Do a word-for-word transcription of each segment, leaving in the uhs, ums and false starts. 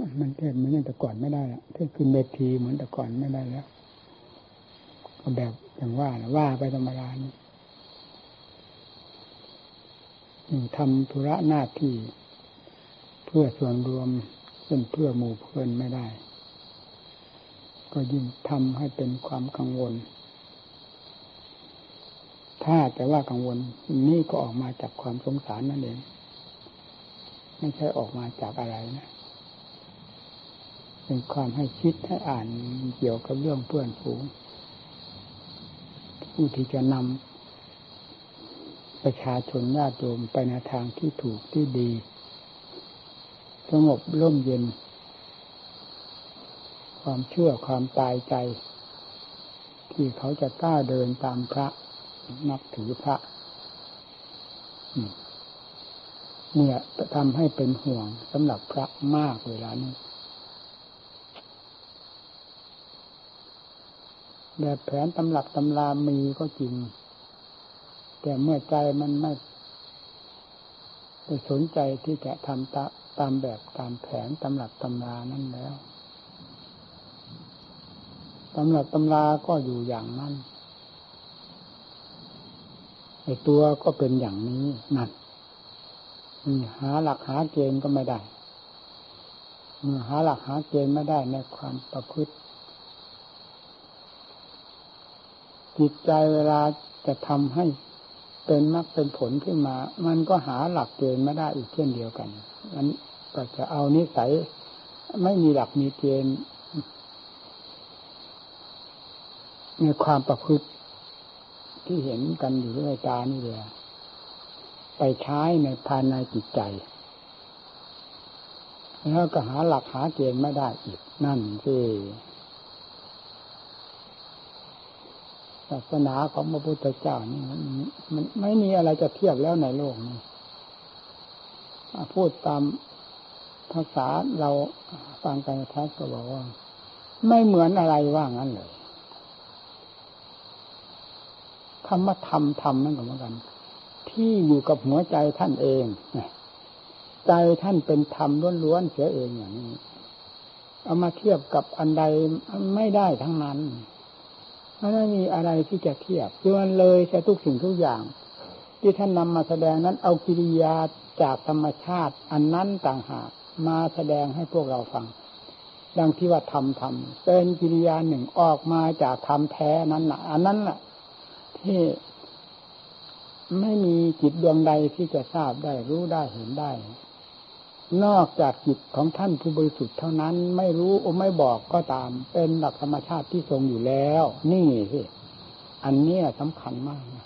มันเทศเหมือนแต่ก่อนไม่ได้ละเทศขึ้นเวทีเหมือนแต่ก่อนไม่ได้แล้วก็แบบอย่างว่านะว่าไปธรรมดานี่ทำธุระหน้าที่เพื่อส่วนรวมเป็นเพื่อหมู่เพื่อนไม่ได้ก็ยิ่งทำให้เป็นความกังวลถ้าแต่ว่ากังวลนี่ก็ออกมาจากความสงสารนั่นเองไม่ใช่ออกมาจากอะไรนะเป็นความให้คิดให้อ่านเกี่ยวกับเรื่องเพื่อนฝูงผู้ที่จะนำประชาชนญาติโยมไปในทางที่ถูกที่ดีสงบร่มเย็นความเชื่อความตายใจที่เขาจะกล้าเดินตามพระนับถือพระเนี่ยทำให้เป็นห่วงสำหรับพระมากเวลานี้แบบแผนตำรับตำรามีก็จริงแต่เมื่อใจมันไม่ไปสนใจที่จะทำตาตามแบบตามแผนตำรับตำรานั่นแล้วตำรับตำราก็อยู่อย่างนั้นไอ้ตัวก็เป็นอย่างนี้นั่นหาหลักหาเกณฑ์ก็ไม่ได้เมื่อหาหลักหาเกณฑ์ไม่ได้ในความประพฤติจิตใจเวลาจะทำให้เป็นมรรคเป็นผลขึ้นมามันก็หาหลักเกณฑ์ไม่ได้อีกเช่นเดียวกันนั้นก็จะเอานิสัยไม่มีหลักมีเกณฑ์ในความประพฤติที่เห็นกันอยู่ด้วยตานี่เลยไปใช้ในภายในจิตใจแล้วก็หาหลักหาเกณฑ์ไม่ได้อีกนั่นสิศาสนาของพระพุทธเจ้านี่มันมันไม่มีอะไรจะเทียบแล้วในโลกนี้พูดตามภาษาเราฟังกันทัศก็บอกว่าไม่เหมือนอะไรว่างั้นเลยคำว่าธรรมธรรมนั่นก็เหมือนกันที่อยู่กับหัวใจท่านเองใจท่านเป็นธรรมล้วนๆเสียเองอย่างนี้เอามาเทียบกับอันใดไม่ได้ทั้งนั้นไม่มีอะไรที่จะเทียบคือมันเลยใช้ทุกสิ่งทุกอย่างที่ท่านนำมาแสดงนั้นเอากิริยาจากธรรมชาติอันนั้นต่างหากมาแสดงให้พวกเราฟังดังที่ว่าธรรมธรรมเป็นกิริยาหนึ่งออกมาจากธรรมแท้นั้นน่ะอันนั้นน่ะที่ไม่มีจิตดวงใดที่จะทราบได้รู้ได้เห็นได้นอกจากจิตของท่านผู้บริสุทธิ์เท่านั้นไม่รู้โอไม่บอกก็ตามเป็นหลักธรรมชาติที่ทรงอยู่แล้วนี่สิอันนี้สำคัญมากนะ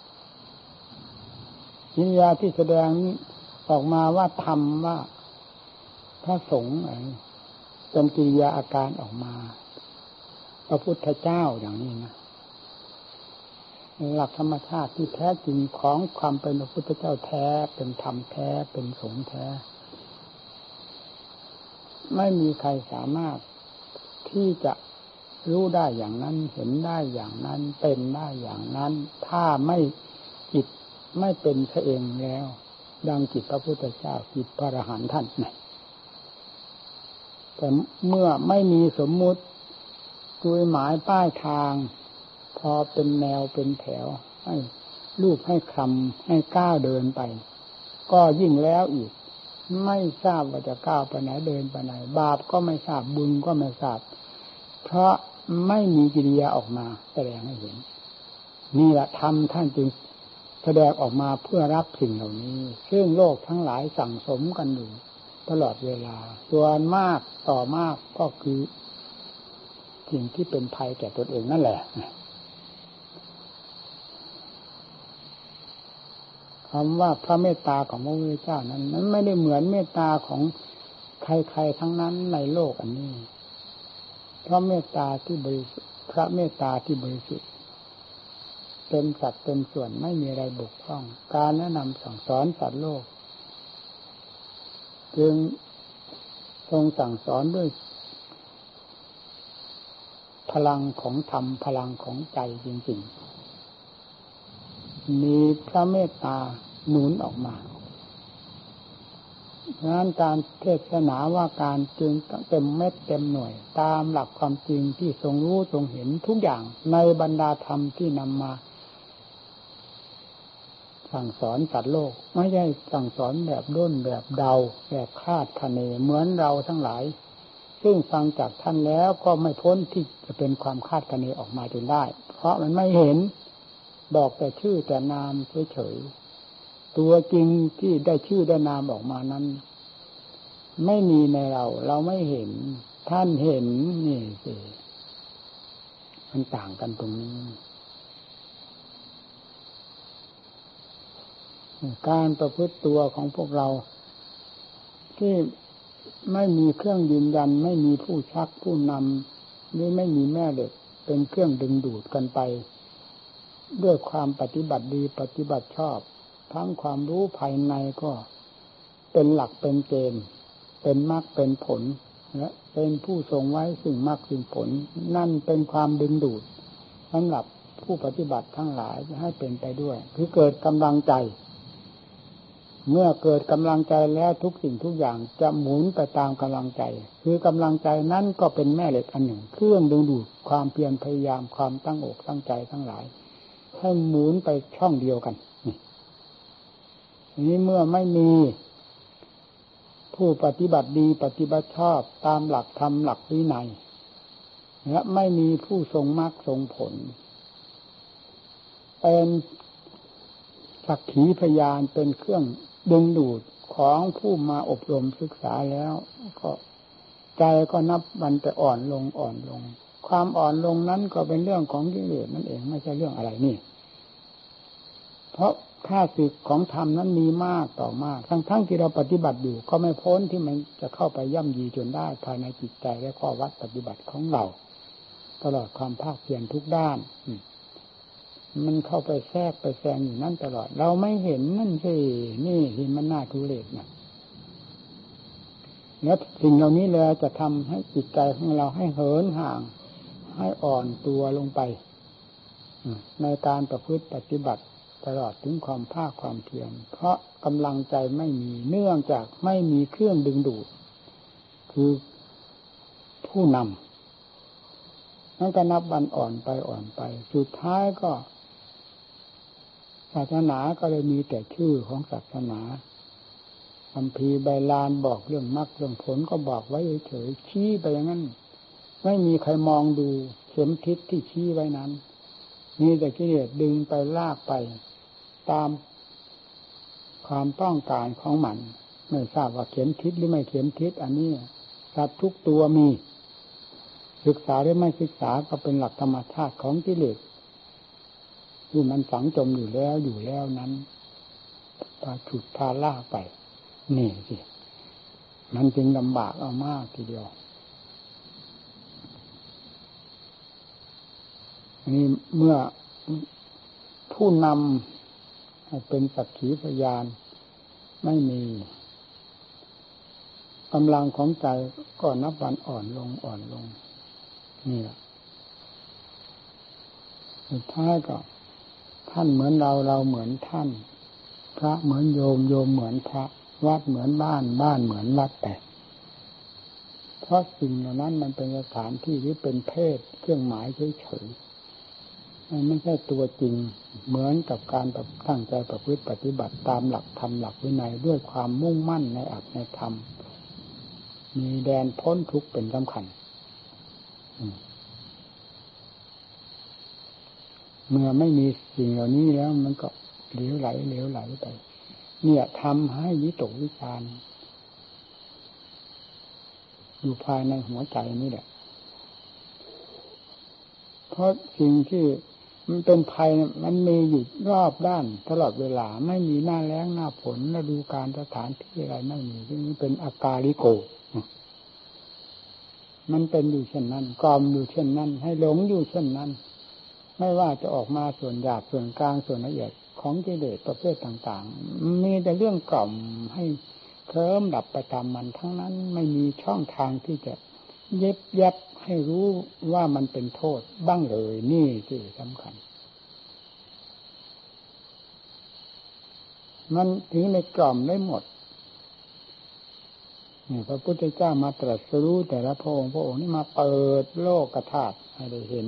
กิริยาที่แสดงออกมาว่าธรรมว่าพระสงฆ์เป็นกิริยาอาการออกมาพระพุทธเจ้าอย่างนี้นะหลักธรรมชาติที่แท้จริงของความเป็นพระพุทธเจ้าแท้เป็นธรรมแท้เป็นสงฆ์แท้ไม่มีใครสามารถที่จะรู้ได้อย่างนั้นเห็นได้อย่างนั้นเป็นได้อย่างนั้นถ้าไม่จิตไม่เป็นซะเองแล้วดังจิตพระพุทธเจ้าจิตพระอรหันต์ท่านนะแต่เมื่อไม่มีสมมุติจุดหมายป้ายทางพอเป็นแนวเป็นแถวให้รูปให้คำให้ก้าวเดินไปก็ยิ่งแล้วอีกไม่ทราบว่าจะก้าวไปไหนเดินไปไหนบาปก็ไม่ทราบบุญก็ไม่ทราบเพราะไม่มีกิริยาออกมาแสดงให้เห็นนี่แหละธรรมท่านจึงแสดงออกมาเพื่อรับสิ่งเหล่านี้ซึ่งโลกทั้งหลายสั่งสมกันอยู่ตลอดเวลาส่วนมากต่อมากก็คือสิ่งที่เป็นภัยแก่ตนเองนั่นแหละคำว่าพระเมตตาของพระพุทธเจ้านั้นนั้นไม่ได้เหมือนเมตตาของใครๆทั้งนั้นในโลกอันนี้เพราะเมตตาที่บริสุทธิ์พระเมตตาที่บริสุทธิ์เต็มสัดเต็มส่วนไม่มีอะไรบกพร่องการแนะนำสั่งสอนสัตว์โลกจึงทรงสั่งสอนด้วยพลังของธรรมพลังของใจจริงๆมีพระเมตตาหนุนออกมาเพราะฉะนั้นการเทศนาว่าการจึงเต็มเม็ดเต็มหน่วยตามหลักความจริงที่ทรงรู้ทรงเห็นทุกอย่างในบรรดาธรรมที่นำมาสั่งสอนสัตว์โลกไม่ใช่สั่งสอนแบบด้นแบบเดาแบบคาดคะเนเหมือนเราทั้งหลายซึ่งฟังจากท่านแล้วก็ไม่พ้นที่จะเป็นความคาดคะเนออกมาจนได้เพราะมันไม่เห็นบอกแต่ชื่อแต่นามเฉยๆตัวจริงที่ได้ชื่อได้นามออกมานั้นไม่มีในเราเราไม่เห็นท่านเห็นนี่สิมันต่างกันตรงนี้การประพฤติตัวของพวกเราที่ไม่มีเครื่องยืนยันไม่มีผู้ชักผู้นำหรือไม่มีแม่เหล็กเป็นเครื่องดึงดูดกันไปด้วยความปฏิบัติดีปฏิบัติชอบทั้งความรู้ภายในก็เป็นหลักเป็นเกณฑ์เป็นมรรคเป็นผลและเป็นผู้ทรงไว้ซึ่งมรรคซึ่งผลนั่นเป็นความดึงดูดสำหรับผู้ปฏิบัติทั้งหลายให้เป็นไปด้วยคือเกิดกำลังใจเมื่อเกิดกำลังใจแล้วทุกสิ่งทุกอย่างจะหมุนไปตามกำลังใจคือกำลังใจนั้นก็เป็นแม่เหล็กอันหนึ่งเครื่องดึงดูดความเพียรพยายามความตั้งอกตั้งใจทั้งหลายให้หมุนไปช่องเดียวกันนี้เมื่อไม่มีผู้ปฏิบัติดีปฏิบัติชอบตามหลักธรรมหลักวินัยและไม่มีผู้ทรงมรรคทรงผลเป็นสักขีพยานเป็นเครื่องดึงดูดของผู้มาอบรมศึกษาแล้วก็ใจก็นับวันแต่อ่อนลงอ่อนลงความอ่อนลงนั้นก็เป็นเรื่องของกิเลสนั่นเองไม่ใช่เรื่องอะไรนี่เพราะค่าศึกของธรรมนั้นมีมากต่อมากทั้งๆ ท, ที่เราปฏิบัติอยู่ก็ไม่พ้นที่มันจะเข้าไปย่ำยีจนได้ภายในจิตใจและข้อวัดปฏิบัติของเราตลอดความภาคเพียรทุกด้านมันเข้าไปแทรกไปแซงอยู่นั่นตลอดเราไม่เห็นนั่นสินี่ที่มันน่าทุเรศนะแล้วสิ่งเหล่านี้เลยจะทำให้จิตใจของเราให้เหินห่างให้อ่อนตัวลงไปในการประพฤติปฏิบัติตลอดถึงความภาคความเพียรเพราะกำลังใจไม่มีเนื่องจากไม่มีเครื่องดึงดูดคือผู้นำนั่นก็นับวันอ่อนไปอ่อนไปสุดท้ายก็ศาสนาก็เลยมีแต่ชื่อของศาสนาคัมภีร์ใบลานบอกเรื่องมรรคเรื่องผลก็บอกไว้เฉยๆชี้ไปอย่างนั้นไม่มีใครมองดูเข็มทิศที่ชี้ไว้นั้นมีแต่กิเลสดึงไปลากไปตามความต้องการของมันไม่ทราบว่าเข็มทิศหรือไม่เข็มทิศอันนี้สัตว์ทุกตัวมีศึกษาหรือไม่ศึกษาก็เป็นหลักธรรมชาติของกิเลสที่มันฝังจมอยู่แล้วอยู่แล้วนั้นพาฉุดพาลากไปนี่สิมันจึงลำบากเอามากทีเดียวนี่เมื่อผู้นำเป็นสักขีพยานไม่มีกำลังของใจก็นับวันอ่อนลงอ่อนลงนี่แหละสุดท้ายก็ท่านเหมือนเราเราเหมือนท่านพระเหมือนโยมโยมเหมือนพระวัดเหมือนบ้านบ้านเหมือนวัดแต่เพราะสิ่งเหล่านั้นมันเป็นสถานที่ที่เป็นเพศเครื่องหมายเฉยๆมันไม่ใช่ตัวจริงเหมือนกับการตั้งใจประพฤติปฏิบัติตามหลักธรรมหลักวินัยด้วยความมุ่งมั่นในอัตในธรรมมีแดนพ้นทุกข์เป็นสำคัญเมื่อไม่มีสิ่งเหล่านี้แล้วมันก็เหลวไหลเหลวไหลไปเนี่ยทำให้วิตกวิจารณ์อยู่ภายในหัวใจนี่แหละเพราะสิ่งที่มันเป็นภัยมันมีอยู่รอบด้านตลอดเวลาไม่มีหน้าแล้งหน้าฝนฤดูกาลสถานที่อะไรไม่มีที่นี้เป็นอากาลิโกมันเป็นอยู่เช่นนั้นกล่อมอยู่เช่นนั้นให้หลงอยู่เช่นนั้นไม่ว่าจะออกมาส่วนหยาบส่วนกลางส่วนละเอียดของกิเลสประเภทต่างๆมีแต่เรื่องกล่อมให้เคลิ้มดับไปตามมันทั้งนั้นไม่มีช่องทางที่จะเย็บยับให้รู้ว่ามันเป็นโทษบ้างเลยนี่ที่สำคัญมันถึงในกล่อมได้หมดนี่พระพุทธเจ้ามาตรัสรู้แต่ละพระองค์พระองค์นี่มาเปิดโลกธาตุให้ได้เห็น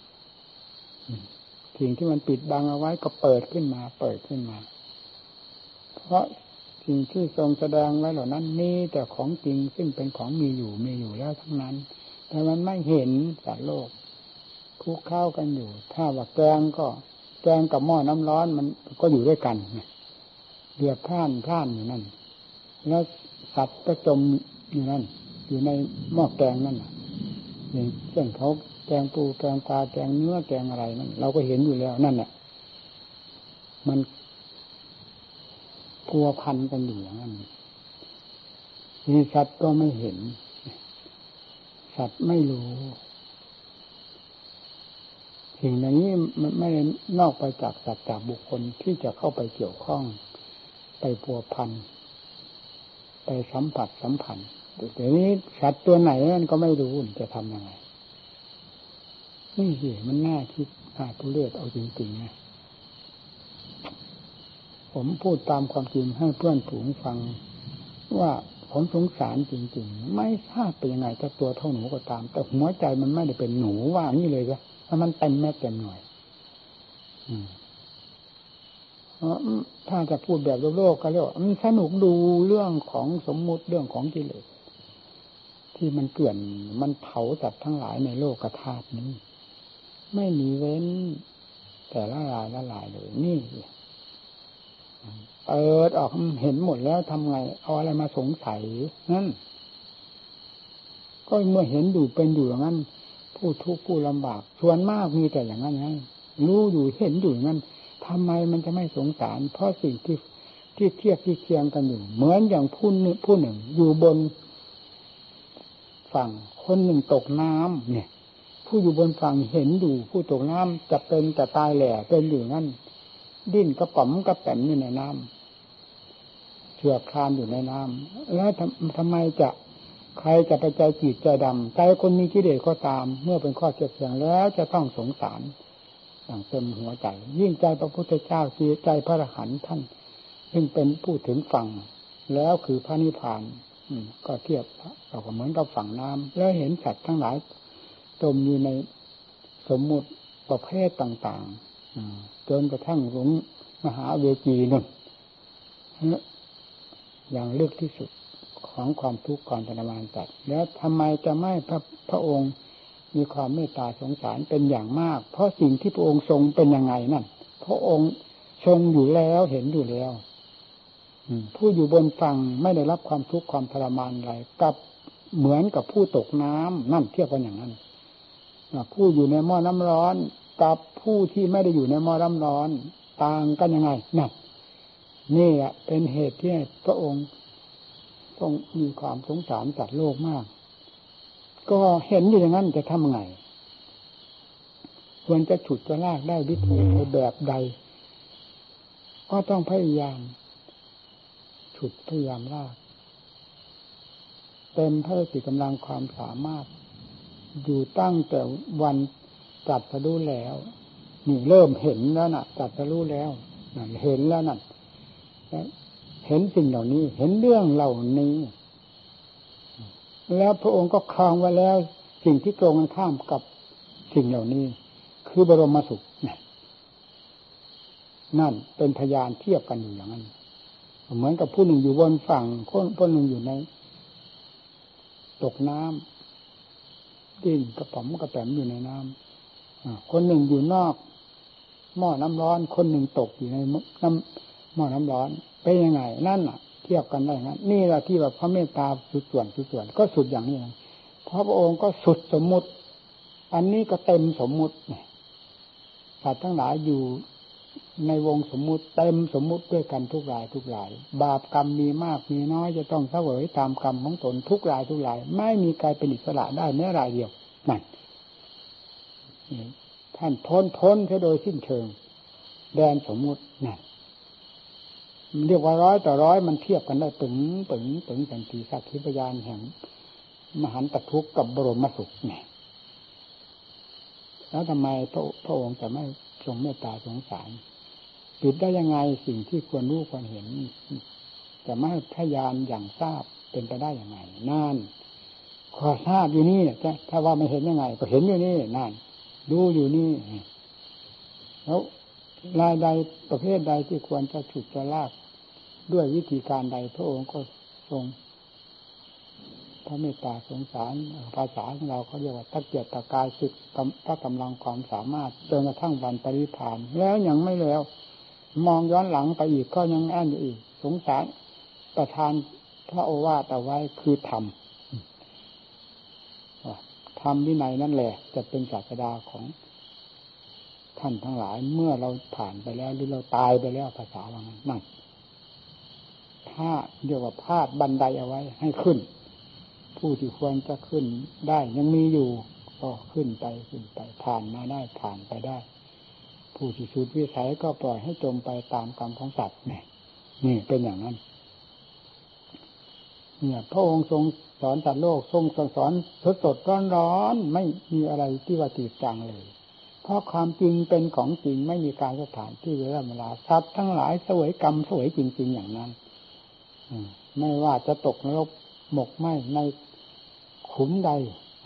สิ่งที่มันปิดบังเอาไว้ก็เปิดขึ้นมาเปิดขึ้นมาเพราะสิ่งที่ทรงแสดงไว้เหล่านั้นมีแต่ของจริงซึ่งเป็นของมีอยู่มีอยู่แล้วทั้งนั้นแต่มันไม่เห็นสัตว์โลกคลุกเคล้ากันอยู่ถ้าว่าแกงก็แกงกับหม้อน้ำร้อนมันก็อยู่ด้วยกันเดือดพล่านพล่านอยู่นั่นแล้วสัตว์ก็จมอยู่นั่นอยู่ในหม้อแกงนั่นอย่างเช่นเขาแกงปูแกงปลาแกงเนื้อแกงอะไรนั่นเราก็เห็นอยู่แล้วนั่นแหละมันพัวพันกันอยู่อย่างนั้นมีสัตว์ก็ไม่เห็นสัตว์ไม่รู้สิ่งอย่างนี้มันไม่นอกไปจากสัตว์จากบุคคลที่จะเข้าไปเกี่ยวข้องไปพัวพันไปสัมผัสสัมพันธ์แต่นี้สัตว์ตัวไหนมันก็ไม่รู้จะทำยังไงนี่สิมันน่าคิดน่าทุเรศเอาจริงๆนะผมพูดตามความจริงให้เพื่อนฝูงฟังว่าผมสงสารจริงๆไม่ทราบเป็นยังไงจะตัวเท่าหนูก็ตามแต่หัวใจมันไม่ได้เป็นหนูว่านี่เลยจ้ะถ้ามันเต็มแม่เต็มหน่อยอืมถ้าจะพูดแบบโลกๆก็เรียกว่ามันสนุกดูเรื่องของสมมุติเรื่องของกิเลสที่มันเกลื่อนมันเผาจัดทั้งหลายในโลกธาตุนี้ไม่มีเว้นแต่ละลายละลายเลยนี่เปิดออกเห็นหมดแล้วทำไงเอาอะไรมาสงสัยนั่นก็เมื่อเห็นอยู่เป็นอยู่อย่างนั้นผู้ทุกข์ผู้ลำบากส่วนมากมีแต่อย่างนั้นไงรู้อยู่เห็นอยู่อย่างนั้นทำไมมันจะไม่สงสารเพราะสิ่งที่ที่เทียบที่เคียงกันอยู่เหมือนอย่างผู้หนึ่งผู้หนึ่งอยู่บนฝั่งคนหนึ่งตกน้ำเนี่ยผู้อยู่บนฝั่งเห็นอยู่ผู้ตกน้ำจะเป็นจะตายแหล่เป็นอยู่นั่นดิ้นกระป๋อมกระแป๋มอยู่ในน้ำเชือกคลานอยู่ในน้ำแล้วทำทำไมจะใครจะไปใจจืดใจดำใจคนมีกิเลสก็ตามเมื่อเป็นข้อเทียบเทียงแล้วจะต้องสงสารอย่างเต็มหัวใจยิ่งใจพระพุทธเจ้าใจพระอรหันต์ท่านซึ่งเป็นผู้ถึงฝั่งแล้วคือพระนิพพานก็เทียบเราก็เหมือนกับฝั่งน้ำแล้วเห็นสัตว์ทั้งหลายจมอยู่ในสมมุติประเภทต่างๆจนกระทั่งหลงมหาเวจีนั่นอย่างลึกที่สุดของความทุกข์ก่อนทรมานสัตว์แล้วทำไมจะไม่พระพระองค์มีความเมตตาสงสารเป็นอย่างมากเพราะสิ่งที่พระองค์ทรงเป็นยังไงนั่นพระองค์ทรงอยู่แล้วเห็นอยู่แล้วผู้อยู่บนฝั่งไม่ได้รับความทุกข์ความทรมานอะไรกับเหมือนกับผู้ตกน้ำนั่นเทียบกันอย่างนั้นผู้อยู่ในหม้อน้ำร้อนกับผู้ที่ไม่ได้อยู่ในหม้อน้ำร้อนต่างกันยังไงนั่นนี่แหละเป็นเหตุที่พระองค์ต้องมีความสงสารสัตว์โลกมากก็เห็นอยู่อย่างนั้นจะทำไงควรจะฉุดจะลากได้วิธีแบบใดก็ต้องพยายามฉุดพยายามลากเต็มพระสติกำลังความสามารถอยู่ตั้งแต่วันจัดสรู้แล้วนี่เริ่มเห็นแล้วน่ะจัดสรู้แล้วนั่นเห็นแล้วนั่นเห็นสิ่งเหล่านี้เห็นเรื่องเหล่านี้แล้วพระองค์ก็ครองไว้แล้วสิ่งที่ตรงกันข้ามกับสิ่งเหล่านี้คือบรมสุขนั่นเป็นพยานเทียบกันอยู่อย่างนั้นเหมือนกับผู้หนึ่งอยู่บนฝั่งคนผู้หนึ่งอยู่ในตกน้ำดิ้นกระป๋อมกระแป๋มอยู่ในน้ำคนหนึ่งอยู่นอกหม้อน้ำร้อนคนหนึ่งตกอยู่ในน้ำหม้อน้ำร้อนเป็นยังไงนั่นน่ะเทียบกันได้งั้นนี่แหละที่แบบพระเมตตาสุดส่วนสุดส่วนก็สุดอย่างนี้นะเพราะพระองค์ก็สุดสมมุติอันนี้ก็เต็มสมมุติสัตว์ทั้งหลายอยู่ในวงสมมุติเต็มสมมุติด้วยกันทุกรายทุกรายบาปกรรมมีมากมีน้อยจะต้องเสวยตามกรรมของตนทุกรายทุกรายไม่มีใครเป็นอิสระได้แม้รายเดียวนั่นท่านพ้นพ้นโดยสิ้นเชิงแดนสมมุตินั่นเรียกว่าร้อยต่อร้อยมันเทียบกันได้ปึ๋งปึ๋งปึ๋งสันติสักขีพยานแห่งมหันตทุกข์กับบรมสุขเนี่ยแล้วทำไมพระพระองค์จะไม่ทรงเมตตาสงสารปิดได้ยังไงสิ่งที่ควรรู้ควรเห็นจะไม่พยานอย่างทราบเป็นไปได้ยังไงนั่นขอทราบอยู่นี่จะถ้าว่าไม่เห็นยังไงก็เห็นอยู่นี่นั่นดูอยู่นี่แล้วรายใดประเภทใดที่ควรจะฉุดจะลากด้วยวิธีการใดพระองค์ก็ทรงพระเมตตาสงสารภาษาของเราเขาเรียกว่าตะเกียกตะกายสุดพระกำลังความสามารถจนกระทั่งวันปรินิพพานแล้วยังไม่แล้วมองย้อนหลังไปอีกก็ยังอั้นอยู่อีกสงสารประทานพระโอวาทเอาไว้คือธรรมธรรมวินัยนั่นแหละจะเป็นศาสดาของท่านทั้งหลายเมื่อเราผ่านไปแล้วหรือเราตายไปแล้วภาษาว่างั้นนั่นถ้าเรียกว่าพาดบันไดเอาไว้ให้ขึ้นผู้ที่ควรจะขึ้นได้ยังมีอยู่ก็ขึ้นไปขึ้นไปผ่านมาได้ผ่านไปได้ผู้ที่สุดวิสัยก็ปล่อยให้จมไปตามกรรมของสัตว์นี่นี่เป็นอย่างนั้นเนี่ยพระองค์ทรงสอนสัตว์โลกทรงสอนสดสดร้อนร้อนไม่มีอะไรที่ว่าจืดจางเลยเพราะความจริงเป็นของจริงไม่มีการสถานที่เวลาเวลาสัตว์ทั้งหลายเสวยกรรมเสวยจริงๆอย่างนั้นไม่ว่าจะตกนรกหมกไหมในขุมใด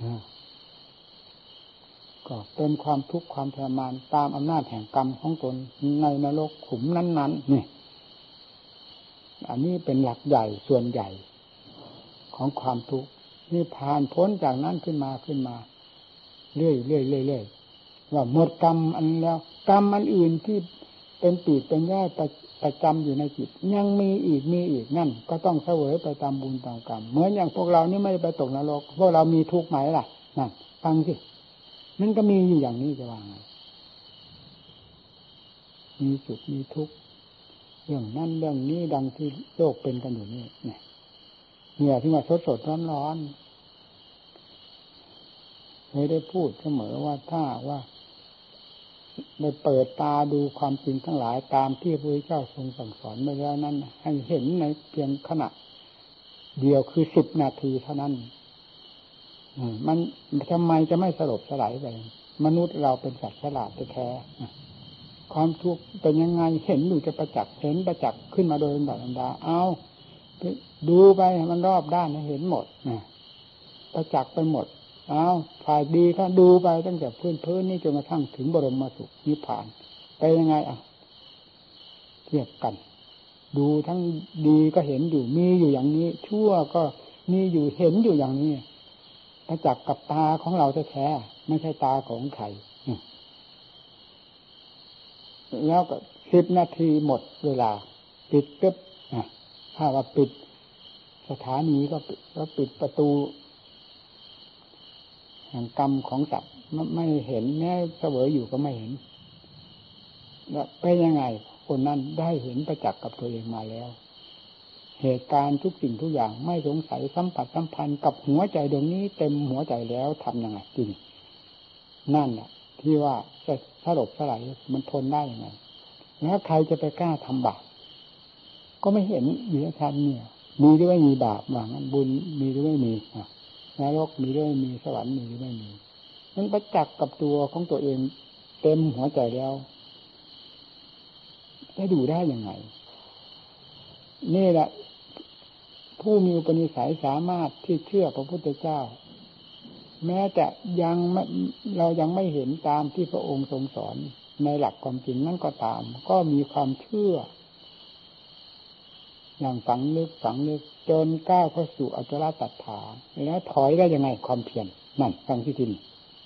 ก็เป็นความทุกข์ความทรมานตามอำนาจแห่งกรรมของตนในนรกขุมนั้นๆนี่อันนี้เป็นหลักใหญ่ส่วนใหญ่ของความทุกข์นี่ผ่านพ้นจากนั้นขึ้นมาขึ้นมาเรื่อยเรื่อยเรื่อยเรื่อยว่าหมดกรรมอันแล้วกรรมอันอื่นที่เป็นปีกเป็นย่อยประประจำอยู่ในจิตยังมีอีกมีอีกนั่นก็ต้องเสวยไปตามบุญตามกรรมเหมือนอย่างพวกเรานี่ไม่ไปตกนรกพวกเรามีทุกข์ไหมล่ะนั่นฟังสินั่นก็มีอยู่อย่างนี้จะว่าไงมีสุขมีทุกข์เรื่องนั้นเรื่องนี้ดังที่โลกเป็นกันอยู่นี่เนี่ยเนี่ยที่ว่าสดสดร้อนร้อนเคยได้พูดเสมอว่าถ้าว่าได้เปิดตาดูความจริงทั้งหลายตามที่พระพุทธเจ้าทรงสั่งสอนไปแล้วนั้นให้เห็นในเพียงขณะเดียวคือสิบนาทีเท่านั้นมันทำไมจะไม่สลบสลายไปมนุษย์เราเป็นสัตว์ฉลาดแท้ๆความทุกข์เป็นยังไงเห็นอยู่จะประจักษ์เห็นประจักษ์ขึ้นมาโดยลำดับลำดาเอาดูไปมันรอบด้านเห็นหมดประจักษ์ไปหมดอ้าวฝ่ายดีก็ดูไปตั้งแต่พื้นพื้นนี่จนกระทั่งถึงบรมสุขนิพพานไปยังไงอ่ะเทียบกันดูทั้งดีก็เห็นอยู่มีอยู่อย่างนี้ชั่วก็มีอยู่เห็นอยู่อย่างนี้ประจักษ์กับตาของเราแท้ๆไม่ใช่ตาของใครแล้วก็สิบนาทีหมดเวลาปิดปึ๊บถ้าว่าปิดสถานีก็แล้วปิดประตูแห่งกรรมของสัตว์ไม่เห็นแม้เสวยอยู่ก็ไม่เห็นแล้วเป็นยังไงคนนั้นได้เห็นประจักษ์กับตัวเองมาแล้วเหตุการณ์ทุกสิ่งทุกอย่างไม่สงสัยสัมผัสสัมพันธ์กับหัวใจดวงนี้เต็มหัวใจแล้วทำยังไงจริงนั่นแหละที่ว่าจะสลบสลายมันทนได้ยังไงแล้วใครจะไปกล้าทำบาปก็ไม่เห็นอยู่ในชาติเนี่ยมีหรือไม่มีบาปว่างั้นบุญมีหรือไม่มีนรกมีหรือไม่มีสวรรค์มีหรือไม่มีมันประจักษ์กับตัวของตัวเองเต็มหัวใจแล้วจะดูได้ยังไงนี่แหละผู้มีอุปนิสัยสามารถที่เชื่อพระพุทธเจ้าแม้แต่ยังไม่เรายังไม่เห็นตามที่พระองค์ทรงสอนในหลักความจริงนั่นก็ตามก็มีความเชื่ออย่างฝังลึกฝังลึกจนก้าวเข้าสู่อัจฉริตัฏฐาแล้วถอยได้ยังไงความเพียรนั่นฟังที่จริง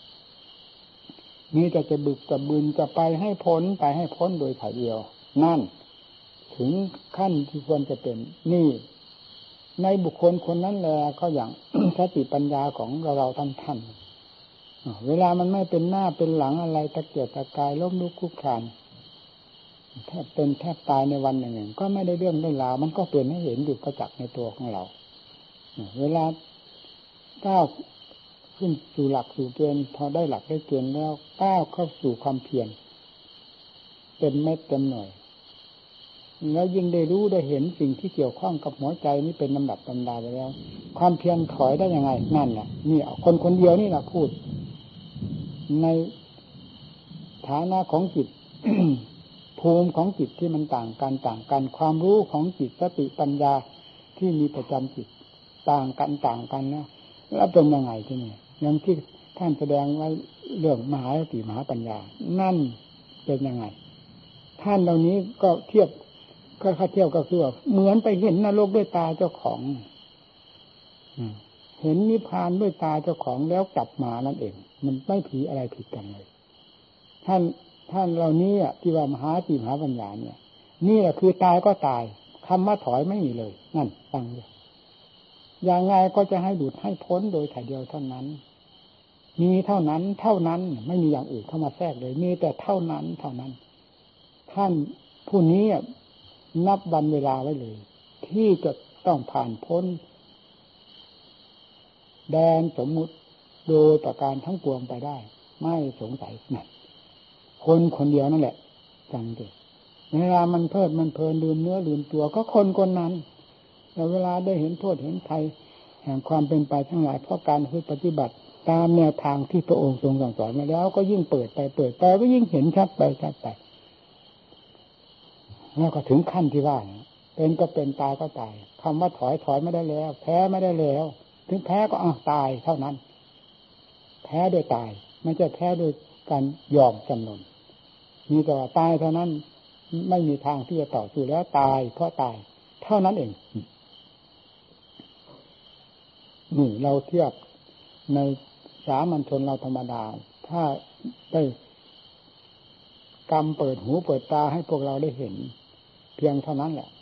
นี่จะจะบึกจะบึนจะไปให้พ้นไปให้พ้นโดยถ่ายเดียวนั่นถึงขั้นที่ควรจะเป็นนี่ในบุคคลคนนั้นแหละก็อย่าง สติปัญญาของเราเราท่านท่านเวลามันไม่เป็นหน้าเป็นหลังอะไรตะเกียกตะกายล้มลุกคลุกคลานแทบเป็นแทบตายในวันหนึ่งก็ไม่ได้เรื่องได้ราวมันก็เป็นให้เห็นอยู่ประจักษ์ในตัวของเราเวลาก้าวขึ้นสู่หลักสู่เกณฑ์พอได้หลักได้เกณฑ์แล้วก้าวเข้าสู่ความเพียรเต็มเม็ดเต็มหน่วยแล้วยิ่งได้รู้ได้เห็นสิ่งที่เกี่ยวข้องกับหัวใจนี้เป็นลำดับลำดาไปแล้วความเพียรถอยได้ยังไงนั่นแหละนี่คนคนเดียวนี่แหละพูดในฐานะของจิต ภูมิของจิตที่มันต่างกันต่างกันความรู้ของจิตสติปัญญาที่มีประจำจิตต่างกันต่างกันนะแล้วเป็นยังไงที่นี่อย่างที่ท่านแสดงไว้เรื่องมหาสติมหาปัญญานั่นเป็นยังไงท่านเหล่านี้ก็เทียบก็ค่าเทียบก็คือว่าเหมือนไปเห็นนรกด้วยตาเจ้าของเห็นนิพพานด้วยตาเจ้าของแล้วกลับมานั่นเองมันไม่ผีอะไรผิดกันเลยท่านท่านเหล่านี้อ่ะที่ว่ามหาสติมหาปัญญาเนี่ยนี่แหละคือตายก็ตายคำว่าถอยไม่มีเลยนั่นฟังเลยอย่างไงก็จะให้หลุดให้พ้นโดยถ่ายเดียวเท่านั้นมีเท่านั้นเท่านั้นไม่มีอย่างอื่นเข้ามาแทรกเลยมีแต่เท่านั้นเท่านั้นท่านผู้นี้นับวันเวลาไว้เลยที่จะต้องผ่านพ้นแดนสมมุติโดยประการทั้งปวงไปได้ไม่สงสัยนั่นคนคนเดียวนั่นแหละจังเด็เวลามันเพลิดมันเพลินลืมเนื้อลืมตัวก็คนคนนั้นแต่เวลาได้เห็นโทษเห็นภัยแห่งความเป็นไปทั้งหลายเพราะการปฏิบัติตามแนวทางที่พระองค์ทรงสั่งสอนมาแล้วก็ยิ่งเปิดไปเปิดไปก็ยิ่งเห็นชัดไปชัดไปแล้วก็ถึงขั้นที่ว่าเป็นก็เป็นตายก็ตายคำว่าถอยถอยไม่ได้แล้วแพ้ไม่ได้แล้วถึงแพ้ก็อ้าวตายเท่านั้นแพ้โดยตายไม่ใช่แพ้โดยการยอมจำนนมีแต่ว่าตายเท่านั้นไม่มีทางที่จะต่อสู้แล้วตายเพราะตายเท่านั้นเองนี่เราเทียบในสามัญชนเราธรรมดาถ้าได้กรรมเปิดหูเปิดตาให้พวกเราได้เห็นเพียงเท่านั้นแหละ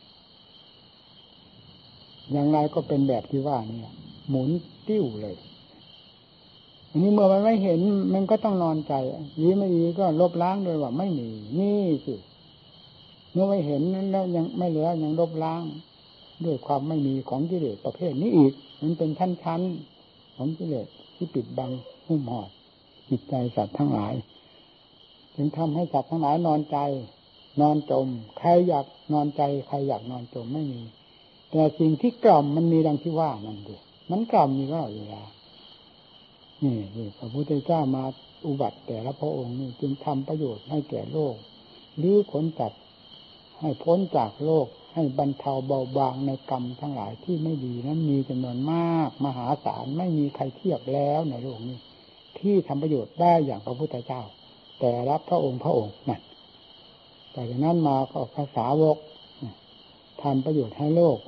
อย่างไรก็เป็นแบบที่ว่านี่หมุนติ้วเลยอันนี้เมื่อมันไม่เห็นมันก็ต้องนอนใจยีไม่ยีก็ลบล้างโดยว่าไม่มีนี่สิเมื่อไม่เห็นนั้นแล้วยังไม่เหลือยังลบล้างด้วยความไม่มีของกิเลสประเภทนี้อีกมันเป็นชั้นๆของกิเลสที่ปิดบังหุ้มห่อจิตใจสัตว์ทั้งหลายจึงทำให้สัตว์ทั้งหลายนอนใจนอนจมใครอยากนอนใจใครอยากนอนจมไม่มีแต่สิ่งที่กล่อมมันมีดังที่ว่านั่นดิมันกล่อมมีก็อยู่แล้วนี่นี่พระพุทธเจ้ามาอุบัติแต่ละพระองค์นี่จึงทำประโยชน์ให้แก่โลกหรือขนจัดให้พ้นจากโลกให้บรรเทาเบาบางในกรรมทั้งหลายที่ไม่ดีนั้นมีจำนวนมากมหาศาลไม่มีใครเทียบแล้วในโลกนี้ที่ทำประโยชน์ได้อย่างพระพุทธเจ้าแต่รับพระองค์พระองค์นั่นแต่จากนั้นมาก็ภาษาวกทำประโยชน์ให้โลก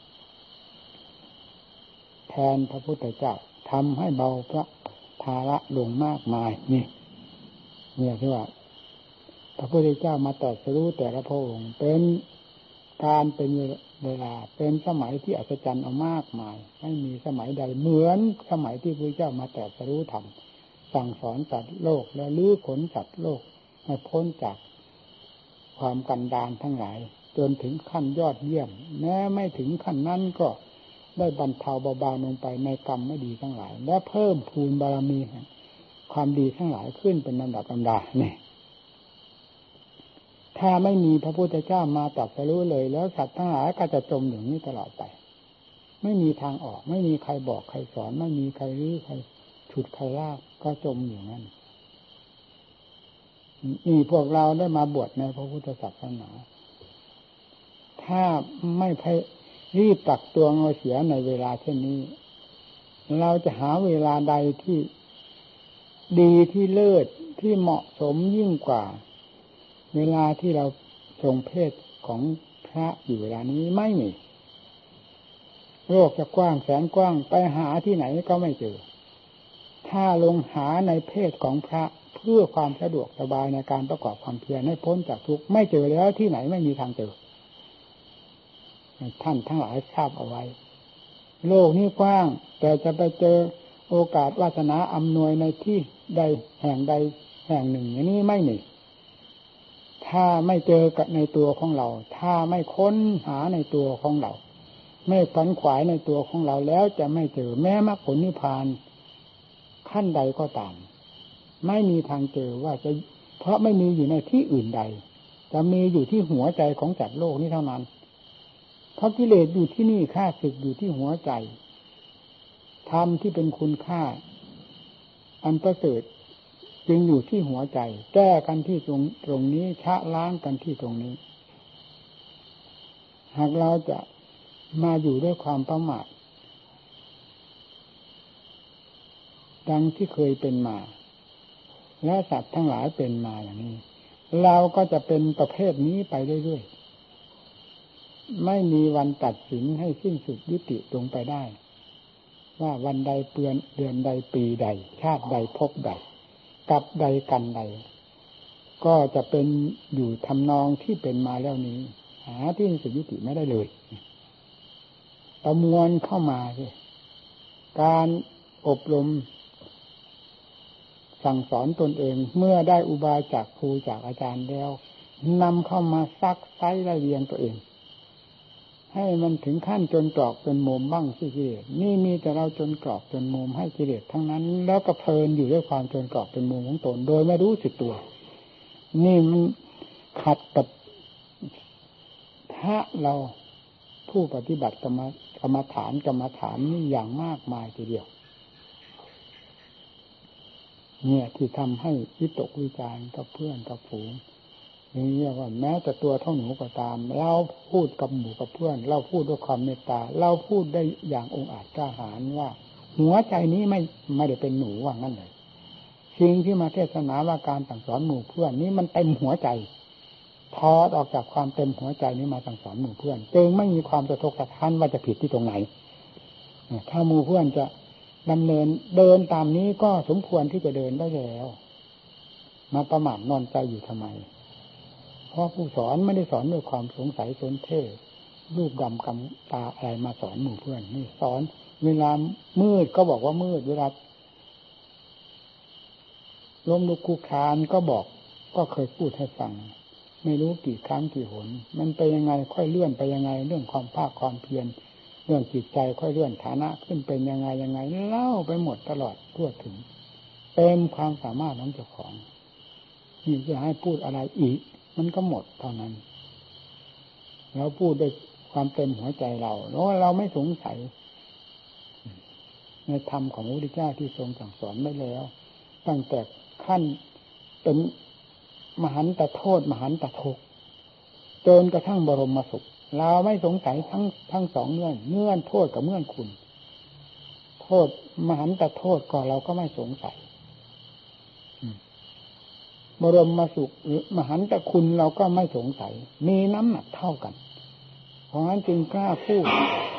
แทนพระพุทธเจ้าทำให้เบาพระภาระลงมากมายนี่เนี่ยที่ว่าพระพุทธเจ้ามาตรัสรู้แต่ละพระองค์เป็นการเป็นเวลาเป็นสมัยที่อัศจรรย์เอามากมายไม่มีสมัยใดเหมือนสมัยที่พระพุทธเจ้ามาตรัสรู้ธรรมสั่งสอนสัตว์โลกและลื้อขนสัตว์โลกให้พ้นจากความกันดารทั้งหลายจนถึงขั้นยอดเยี่ยมแม้ไม่ถึงขั้นนั้นก็ได้บรรเทาเบาบางลงไปในกรรมไม่ดีทั้งหลายและเพิ่มพูนบารมีความดีทั้งหลายขึ้นเป็นลำดับลำดาเนี่ยถ้าไม่มีพระพุทธเจ้ามาตรัสรู้เลยแล้วสัตว์ทั้งหลายก็จะจมอย่างนี้ตลอดไปไม่มีทางออกไม่มีใครบอกใครสอนไม่มีใครรื้อใครฉุดใครลากก็จมอยู่นั่นนี่พวกเราได้มาบวชในพระพุทธศาสนาถ้าไม่รีบตักตวงเอาเสียในเวลาเช่นนี้เราจะหาเวลาใดที่ดีที่เลิศที่เหมาะสมยิ่งกว่าเวลาที่เราทรงเพศของพระอยู่เวลานี้ไม่มีโลกจะกว้างแสนกว้างไปหาที่ไหนก็ไม่เจอถ้าลงหาในเพศของพระเพื่อความสะดวกสบายในการประกอบความเพียรให้พ้นจากทุกข์ไม่เจอแล้วที่ไหนไม่มีทางเจอท่านทั้งหลายทราบเอาไว้โลกนี้กว้างแต่จะไปเจอโอกาสวาสนาอำนวยในที่ใดแห่งใดแห่งหนึ่งอย่างนี้ไม่มีถ้าไม่เจอกับในตัวของเราถ้าไม่ค้นหาในตัวของเราไม่ฝันขวายในตัวของเราแล้วจะไม่เจอแม้มรรคผลนิพพานขั้นใดก็ตามไม่มีทางเจอว่าจะเพราะไม่มีอยู่ในที่อื่นใดจะมีอยู่ที่หัวใจของจักรโลกนี้เท่านั้นเพราะกิเลสอยู่ที่นี่ข้าศึกอยู่ที่หัวใจธรรมที่เป็นคุณค่าอันประเสริฐจึงอยู่ที่หัวใจแก้กันที่ตรงตรงนี้ชะล้างกันที่ตรงนี้หากเราจะมาอยู่ด้วยความประมาทดังที่เคยเป็นมาและสัตว์ทั้งหลายเป็นมาอย่างนี้เราก็จะเป็นประเภทนี้ไปเรื่อยๆไม่มีวันตัดสินให้สิ้นสุดยุติลงไปได้ว่าวันใดเปือนเดือนใดปีใดชาติใดภพใดกับใดกันใดก็จะเป็นอยู่ทำนองที่เป็นมาแล้วนี้หาที่สิ้นสุดยุติไม่ได้เลยประมวลเข้ามาสิการอบรมสั่งสอนตนเองเมื่อได้อุบายจากครูจากอาจารย์แล้วนำเข้ามาซักไซไล่เรียงตัวเองให้มันถึงขั้นจนกรอกจนมุมบ้างสิกิเลสนี่มีแต่เราจนกรอกจนมุมให้กิเลสทั้งนั้นแล้วก็เพลินอยู่ด้วยความจนกรอกจนมุมของตนโดยไม่รู้สึกตัวนี่มันขัดกับพระเราผู้ปฏิบัติกรรมกรรมฐานกรรมฐานนี่อย่างมากมายทีเดียวเนี่ยที่ทำให้วิตกวิจารณ์กับเพื่อนกับฝูงนี่เรียกว่าแม้แต่ตัวเท่าหนูก็ตามเราพูดกับหมู่กับเพื่อนเราพูดด้วยความเมตตาเราพูดได้อย่างองอาจกล้าหาญว่าหัวใจนี้ไม่ไม่ได้เป็นหนูว่างั้นเลยสิ่งที่มาเทศนาว่าการสั่งสอนหมู่เพื่อนนี้มันเต็มหัวใจพอออกจากความเต็มหัวใจนี้มาสั่งสอนหมู่เพื่อนจึงไม่มีความสะทกสะท้านว่าจะผิดที่ตรงไหนถ้าหมู่เพื่อนจะดำเนินเดินตามนี้ก็สมควรที่จะเดินได้แล้วมาประมาทนอนใจอยู่ทำไมเพราะผู้สอนไม่ได้สอนด้วยความสงสัยสนเท่รูปดำกำตาอะไรมาสอนหมู่เพื่อนนี่สอนเวลามืดก็บอกว่ามืดเวลาล้มลุกคลุกคลานก็บอกก็เคยพูดให้ฟังไม่รู้กี่ครั้งกี่หนมันไปยังไงค่อยเลื่อนไปยังไงเรื่องความภาคความเพียรเรื่องจิตใจค่อยเลื่อนฐานะขึ้นเป็นยังไงยังไงเล่าไปหมดตลอดทั่วถึงเต็มความสามารถของเจ้าของนี่จะให้พูดอะไรอีกมันก็หมดเท่านั้นเราพูดด้วยความเต็มหัวใจเราแล้วเราไม่สงสัยในธรรมของพระพุทธเจ้าที่ทรงสั่งสอนไว้แล้วตั้งแต่ขั้นเป็นมหันตโทษมหันตทุกข์จนกระทั่งบรมสุขเราไม่สงสัยทั้งทั้งสองเงื่อนเงื่อนโทษกับเงื่อนคุณโทษมหันตโทษก็เราก็ไม่สงสัยบรมสุขหรือมหันตคุณเราก็ไม่สงสัยมีน้ำหนักเท่ากันเพราะฉะนั้นจึงกล้าพูด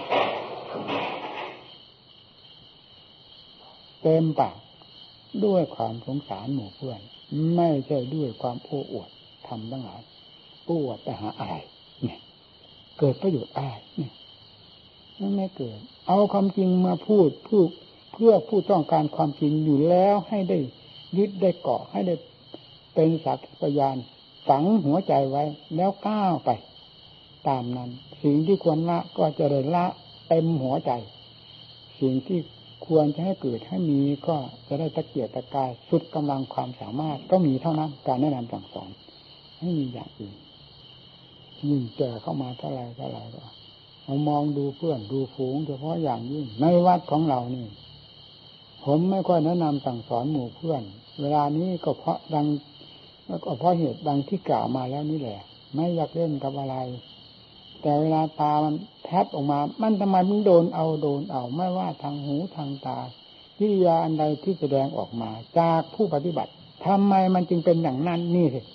เต็มปากด้วยความสงสารหมู่เพื่อนไม่ใช่ด้วยความโอ้อวดทำทั้งหลายโอ้อวดไปหาอะไรเนี่ยเกิดประโยชน์อะไรเนี่ยมันไม่เกิดเอาความจริงมาพูดพูดเพื่อผู้ต้องการความจริงอยู่แล้วให้ได้ยึดได้เกาะให้ได้เป็นสักขีพยานฝังหัวใจไว้แล้วก้าวไปตามนั้นสิ่งที่ควรละก็จะได้ละเต็มหัวใจสิ่งที่ควรจะให้เกิดให้มีก็จะได้ตะเกียกตะกายสุดกำลังความสามารถก็มีเท่านั้นการแนะนำสั่งสอนไม่มีอย่างอื่นยิ่งเจอเข้ามาเท่าไรเท่าไรก็เรามองดูเพื่อนดูฝูงเฉพาะอย่างยิ่งในวัดของเรานี่ผมไม่ค่อยแนะนำสั่งสอนหมู่เพื่อนเวลานี้ก็เพราะดังก็เพราะเหตุดังที่กล่าวมาแล้วนี่แหละไม่อยากเล่นกับอะไรแต่เวลาตามันแทบออกมามันทำไมมึงโดนเอาโดนเอาไม่ว่าทางหูทางตากิริยาอันใดที่แสดงออกมาจากผู้ปฏิบัติทำไมมันจึงเป็นอย่างนั้นนี่สิ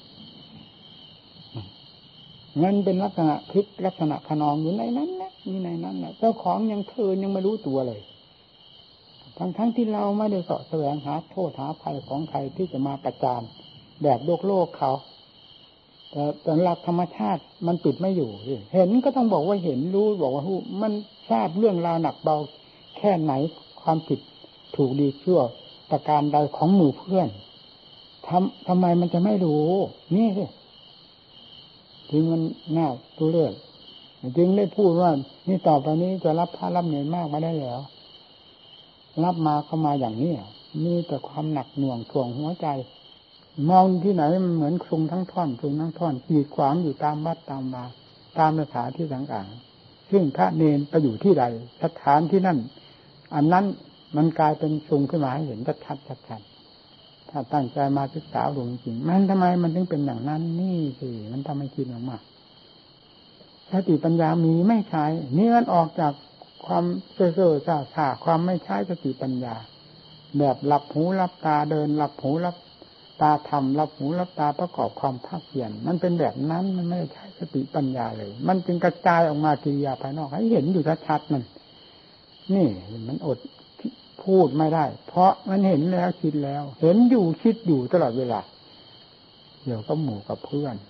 งั้นเป็นลักษณะคลิกลักษณะขนองอยู่ในนั้นนะนี่ในนั้นนะเจ้าของยังเทินยังไม่รู้ตัวเลยทั้งทั้งที่เราไม่ได้เสาะแสวงหาโทษหาภัยของใครที่จะมาประจานแบบโลกโลกเขาแต่แต่หลักธรรมชาติมันปิดไม่อยู่เห็นก็ต้องบอกว่าเห็นรู้บอกว่าหูมันทราบเรื่องราวหนักเบาแค่ไหนความผิดถูกดีชั่วประการใดของหมู่เพื่อนทำทำไมมันจะไม่รู้นี่สิถึงมันน่าทุเรศจึงได้พูดว่านี่ต่อไปนี้จะรับพระรับเนรมากมาได้แล้วรับมาเข้ามาอย่างนี้มีแต่ความหนักหน่วงถ่วงหัวใจมองที่ไหนมันเหมือนคลุงทั้งท่อนคลุงทั้งท่อนขีดขวางอยู่ตามวัดตามวาตามสถานที่ต่างๆซึ่งพระเนรไปอยู่ที่ใดสถานที่นั่นอันนั้นมันกลายเป็นทรงขึ้นมาให้เห็นชัดๆชัดๆถ้าตั้งใจมาศึกษาดูจริงมันทำไมมันถึงเป็นอย่างนั้นนี่สิมันทำให้คิดออกมาสติปัญญามีไม่ใช้นี่มันออกจากความเซ่อๆซ่าๆความไม่ใช้สติปัญญาแบบหลับหูหลับตาเดินหลับหูหลับตาทำหลับหูหลับตาประกอบความภาคเพียรมันเป็นแบบนั้นมันไม่ได้ใช้สติปัญญาเลยมันจึงกระจายออกมากิริยาภายนอกให้เห็นอยู่ชัดๆมันนี่มันอดพูดไม่ได้เพราะมันเห็นแล้วคิดแล้วเห็นอยู่คิดอยู่ตลอดเวลาเดี๋ยวก็หมู่กับเพื่อน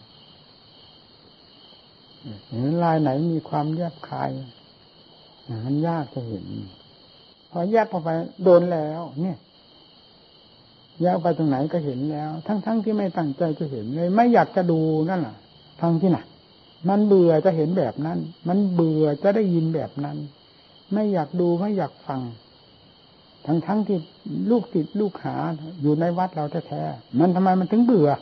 เห็นลายไหนมีความแยบคายมันยากจะเห็นพอแยบออกไปโดนแล้วเนี่ยแยบไปตรงไหนก็เห็นแล้วทั้งๆที่ไม่ตั้งใจจะเห็นเลยไม่อยากจะดูนั่นแหละทางที่ไหนมันเบื่อจะเห็นแบบนั้นมันเบื่อจะได้ยินแบบนั้นไม่อยากดูไม่อยากฟังทั้งๆที่ลูกศิษย์ลูกหาอยู่ในวัดเราแท้ๆมันทำไมมันถึงเบื่อ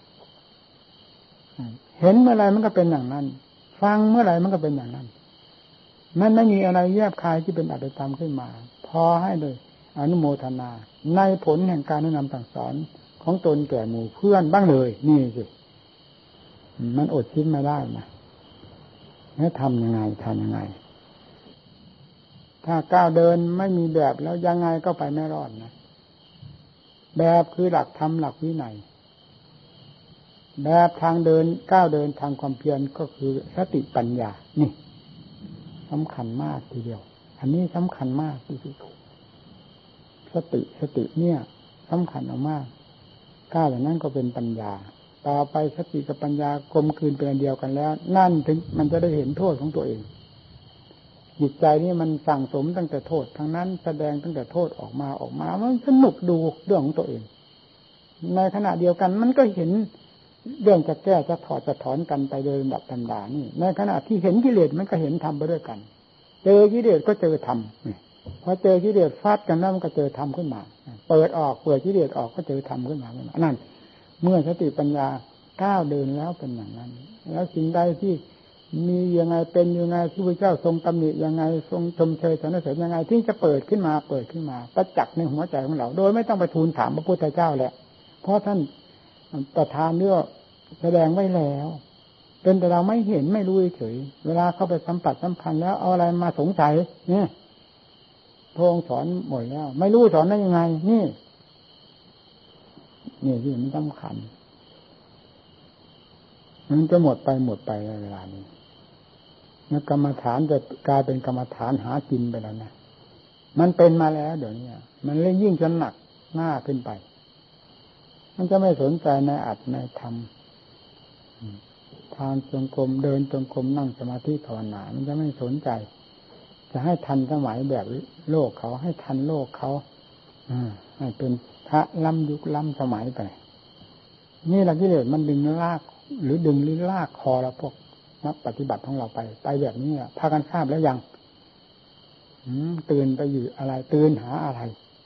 เห็นเมื่อไรมันก็เป็นอย่างนั้นฟังเมื่อไรมันก็เป็นอย่างนั้นมันไม่มีอะไรแยบคายที่เป็นอัตตรรมขึ้นมาพอให้เลยอนุโมทนาในผลแห่งการแนะนำสั่งสอนของตนแก่หมู่เพื่อนบ้างเลยนี่สิมันอดคิดไม่ได้นะให้ทำยังไงทำยังไงถ้าก้าวเดินไม่มีแบบแล้วยังไงก็ไปไม่รอดนะแบบคือหลักธรรมหลักวินัยแบบทางเดินก้าวเดินทางความเพียรก็คือสติปัญญานี่สำคัญมากทีเดียวอันนี้สำคัญมากที่สุดสติสติเนี่ยสำคัญมากก้าวอย่างนั้นก็เป็นปัญญาต่อไปสติกับปัญญากลมกลืนเป็นอันเดียวกันแล้วนั่นถึงมันจะได้เห็นโทษของตัวเองจิตใจนี่มันสั่งสมตั้งแต่โทษทั้งนั้นแสดงตั้งแต่โทษออกมาออกมามันสนุกดูเรื่องของตัวเองในขณะเดียวกันมันก็เห็นเรื่องจะแก้จะถอดจะถอนกันไปโดยลำดับธรรมดานี่ในขณะที่เห็นกิเลสมันก็เห็นธรรมไปด้วยกันเจอกิเลสก็เจอธรรมพอเจอกิเลสฟาดกันแล้วมันก็เจอธรรมขึ้นมาเปิดออกเปิดกิเลสออกก็เจอธรรมขึ้นมานั่นเมื่อสติปัญญาก้าวเดินแล้วเป็นอย่างนั้นแล้วสิ่งใดที่มียังไงเป็นยังไงที่พระเจ้าทรงตำหนิยังไงทรงชมเชยสรรเสริญยังไงที่จะเปิดขึ้นมาเปิดขึ้นมาประจักษ์ในหัวใจของเราโดยไม่ต้องไปทูลถามพระพุทธเจ้าแหละเพราะท่านประทานเรื่องแสดงไว้แล้วเป็นแต่เราไม่เห็นไม่รู้เฉยเวลาเข้าไปสัมผัสสัมพันธ์แล้วเอาอะไรมาสงสัยเนี่ยพระองค์สอนหมดแล้วไม่รู้สอนได้ยังไงนี่นี่ที่มันสำคัญมันจะหมดไปหมดไปในเวลานี้แล้วกรรมฐานจะกลายเป็นกรรมฐานหากินไปแล้วนะมันเป็นมาแล้วเดี๋ยวนี้มันเลยยิ่งจะหนักหน้าขึ้นไปมันจะไม่สนใจในอัตในธรรมทางจงกรมเดินจงกรมนั่งสมาธิภาวนามันจะไม่สนใจจะให้ทันสมัยแบบโลกเขาให้ทันโลกเขาให้เป็นพระล้ำยุคล้ำสมัยไปนี่แหละกิเลสมันดึงลากหรือดึงหรือลากคอเราพวกนักปฏิบัติของเราไปไปแบบนี้อ่ะพากันทราบแล้วยังตื่นไปอยู่อะไรตื่นหาอะไร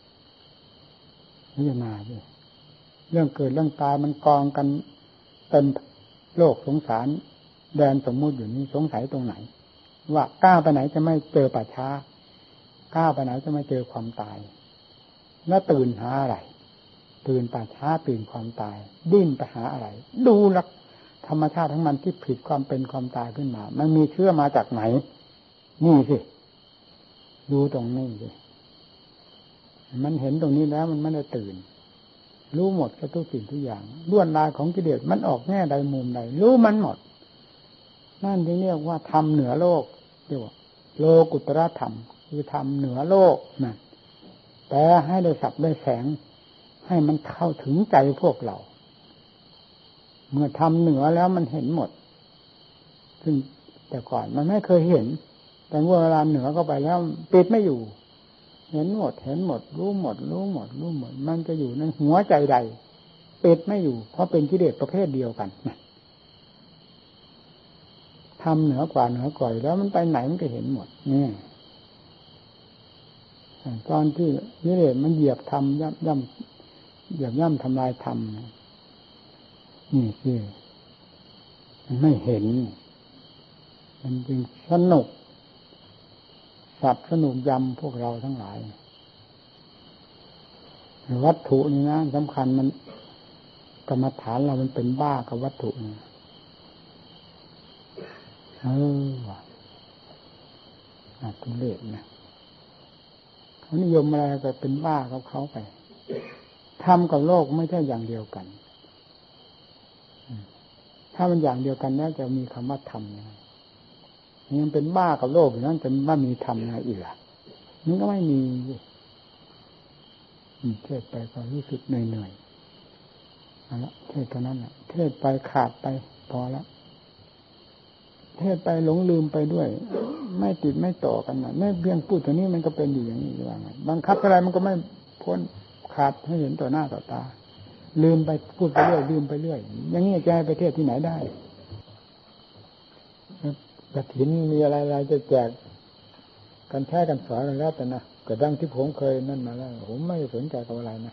นี่มาดิเรื่องเกิดเรื่องตายมันกองกันเต็มโลกสงสารแดนสมมุติอยู่นี้สงสัยตรงไหนว่าก้าวไปไหนจะไม่เจอป่าช้าก้าวไปไหนจะไม่เจอความตายแล้วตื่นหาอะไรตื่นป่าช้าตื่นความตายดิ้นไปหาอะไรดูลักธรรมชาติทั้งมันที่ผิดความเป็นความตายขึ้นมามันมีเชื้อมาจากไหนนี่สิดูตรงนี้สิมันเห็นตรงนี้แล้วมันไม่ได้ตื่นรู้หมดทุกสิ่งทุกอย่างล้วนลายของกิเลสมันออกแง่ใดมุมใดรู้มันหมดนั่นที่เรียกว่าธรรมเหนือโลกเรียกว่าโลกุตระธรรมคือธรรมเหนือโลกนะแต่ให้ได้สับได้แสงให้มันเข้าถึงใจพวกเราเมื่อทำเหนือแล้วมันเห็นหมดซึ่งแต่ก่อนมันไม่เคยเห็นแต่เมื่อเวลาเหนือเข้าไปแล้วปิดไม่อยู่เห็นหมดเห็นหมดรู้หมดรู้หมดรู้หมดมันจะอยู่ในหัวใจใดปิดไม่อยู่เพราะเป็นกิเลสประเภทเดียวกันทำเหนือกว่าเหนือกว่าแล้วมันไปไหนมันก็เห็นหมดนี่ตอนที่กิเลสมันเหยียบทำย่ำย่ำเหยียบย่ำทำลายทำนี่คือมันไม่เห็นมันจึงสนุกสับสนุกยำพวกเราทั้งหลายวัตถุนี่นะสำคัญมันกรรมฐานเรามันเป็นบ้ากับวัตถุนี่เออว่ะทุเรศนะขนิยมอะไรก็เป็นบ้ากับเขาไปทำกับโลกไม่ใช่อย่างเดียวกันถ้ามันอย่างเดียวกันแล้วจะมีคำว่าธรรมยังไงยังเป็นบ้ากับโลกอยู่นั่นจะว่ามีธรรมยังไงอีกล่ะมันก็ไม่มีเทศไปก็รู้สึกเหนื่อยๆเอาละเทศเท่านั้นแหละเทศไปขาดไปพอแล้วเทศไปหลงลืมไปด้วยไม่ติดไม่ต่อกันนะไม่เพียงพูดตัวนี้มันก็เป็นอยู่อย่างนี้ว่าไงบังคับอะไรมันก็ไม่พ้นขาดให้เห็นต่อหน้าต่อตาลืมไปพูดไปเรื่อยลืมไปเรื่อยอย่างนี้จะให้ไปเทศที่ไหนได้กฐินมีอะไรๆจะแจกกันแท้กันสอนกันแล้วแต่นะก็ดังที่ผมเคยนั่นมาแล้วผมไม่สนใจกับอะไรนะ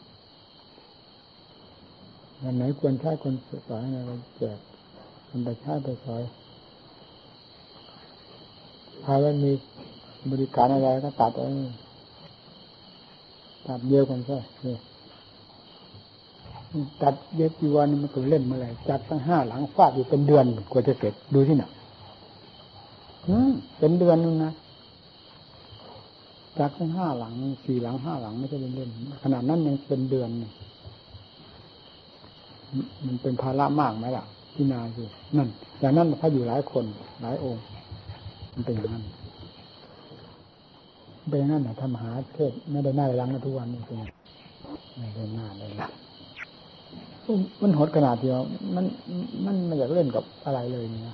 วันไหนควรใช้คนสอนอะไรแจกคนไปใช้ไปสอนถ้ามันมีบริการอะไรก็ตัดเออตัดเดียวกันใช่ตัดเย็บจีวรมันก็เล่นมาเลยจัดตั้งห้าหลังฟาดอยู่เป็นเดือนกว่าจะเสร็จดูที่ไหนเป็นเดือนนึงนะจัดตั้งห้าหลังสี่หลังห้าหลังไม่ใช่เล่นๆขนาดนั้นยังเป็นเดือนมันเป็นภาระมากไหมล่ะที่นาสินั่นอย่างนั้นถ้าอยู่หลายคนหลายองค์มันเป็นอย่างนั้นเป็นอย่างนั้นนะทำหาเทศไม่ได้หน้าได้หลังนะทุกวันนี้เป็นไม่ได้หน้าได้หลังมันหดขนาดเดียวมันมันไม่อยากเล่นกับอะไรเลยเนี่ย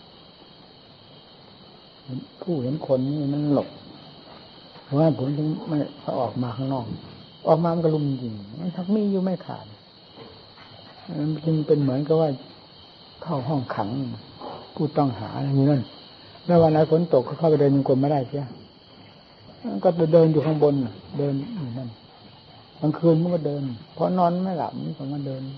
ผู้เห็นคนนี่มันหลบเพราะว่าผมถึงไม่ออกมาข้างนอกออกมามันก็ลุมจริงมันทักมีอยู่ไม่ขาดมันจึงเป็นเหมือนกับว่าเข้าห้องขังผู้ต้องหาอย่างนี้นั่นแล้ววันไหนฝนตกก็เข้าไปเดินยังกลมไม่ได้เชียวก็เดินอยู่ข้างบนเดินอยู่นั่นกลางคืนมันก็เดินเพราะนอนไม่หลับมันก็มาเดิน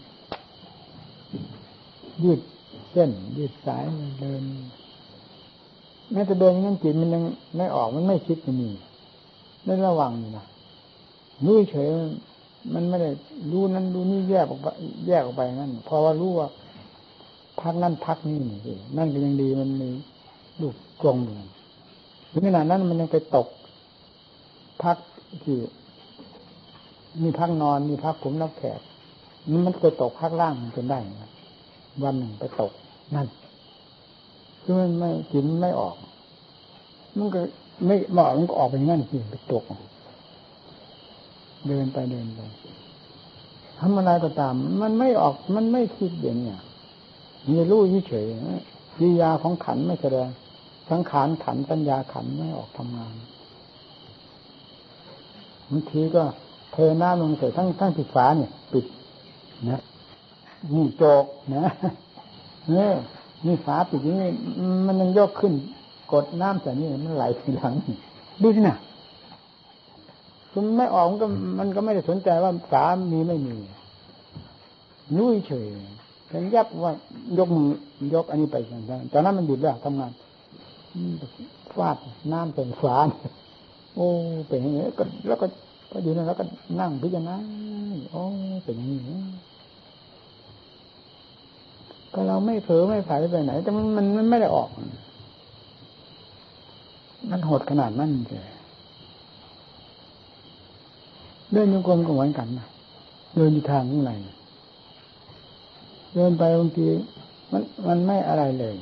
ยืดเส้นยืดสายเดินแม้แต่เดินนั่นจิตมันยังไม่ออกมันไม่คิดมันนี่ได้ระวังอยู่นะรู้เฉยมันไม่ได้รู้นั้นรู้นี่แยกออกไปแยกออกไปนั่นเพราะว่ารู้ว่าพักนั่นพักนี่นี่นั่นก็ยังดีมันมีลูกกลงอยู่ถึงขนาดนั้นมันยังไปตกพักที่มีพักนอนมีพักผมรับแขกมันมันไปตกพักล่างจนได้วันหนึ่งไปตกนั่นคือมันไม่กินไม่ออกมันก็ไม่เหมาะมันก็ออกไปงั้นสิไปตกเดินไปเดินไปทำอะไรก็ตามมันไม่ออกมันไม่คิดอย่างเนี้ยมีรู้เฉยๆวิญญาของขันไม่แสดงสังขารขันสัญญาขันไม่ออกทำงานบางทีก็เทน้ำลงใส่ทั้งทั้งปิดฝาเนี่ยปิดนะนี่โจกนะเนี่ยนี่ฝาปิดนี้มันยังยกขึ้นกดน้ำแต่นี่มันไหลทีหลังดูสินะคือไม่ออกมันก็มันก็ไม่ได้สนใจว่าฝามีไม่มีนุ่ยเฉยฉันยับว่ายกมือยกอันนี้ไปตอนนั้นมันหยุดแล้วทำงานฟาดน้ำเป็นฝาโอ้เป็นอย่างนี้ก็แล้วก็ก็อยู่นั่นแล้วก็นั่งพิจารณาโอ้เป็นอย่างนี้ก็เราไม่เผลอไม่ผลาญไปไหนแต่มันมันมันไม่ได้ออกมันโหดขนาดนั้นเลยเดินโยกมก็เหมือนกันนะเดินอยู่ทางข้างในเดินไปบางทีมันมันไม่อะไรเลย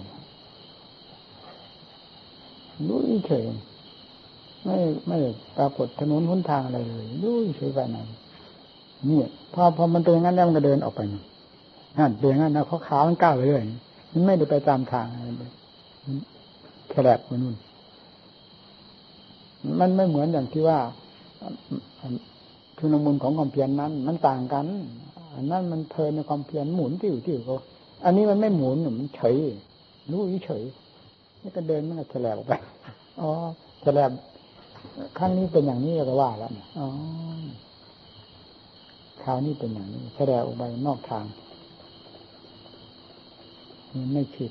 รู้เฉยไม่ไม่ปรากฏถนนหนทางอะไรเลยรู้เฉยไปไหนนี่พอพอมันเป็นอย่างนั้นแล้วมันก็เดินออกไปนั่นเป็นอย่างนั้นนะเขาขามันก้าวไปเรื่อยมันไม่ได้ไปตามทางอะไรเลยแฉลบมันนู่นมันไม่เหมือนอย่างที่ว่าชุนมุนของความเพียรนั้นมันต่างกันอันนั้นมันเพลินในความเพียรหมุนติ้วติ้วเขาอันนี้มันไม่หมุนมันเฉยรู้เฉยนี่ก็เดินมันก็แฉลบออกไปอ๋อแฉลบครั้งนี้เป็นอย่างนี้ก็ว่าแล้วอ๋อคราวนี้เป็นอย่างนี้แฉลบออกไปนอกทางมันไม่คิด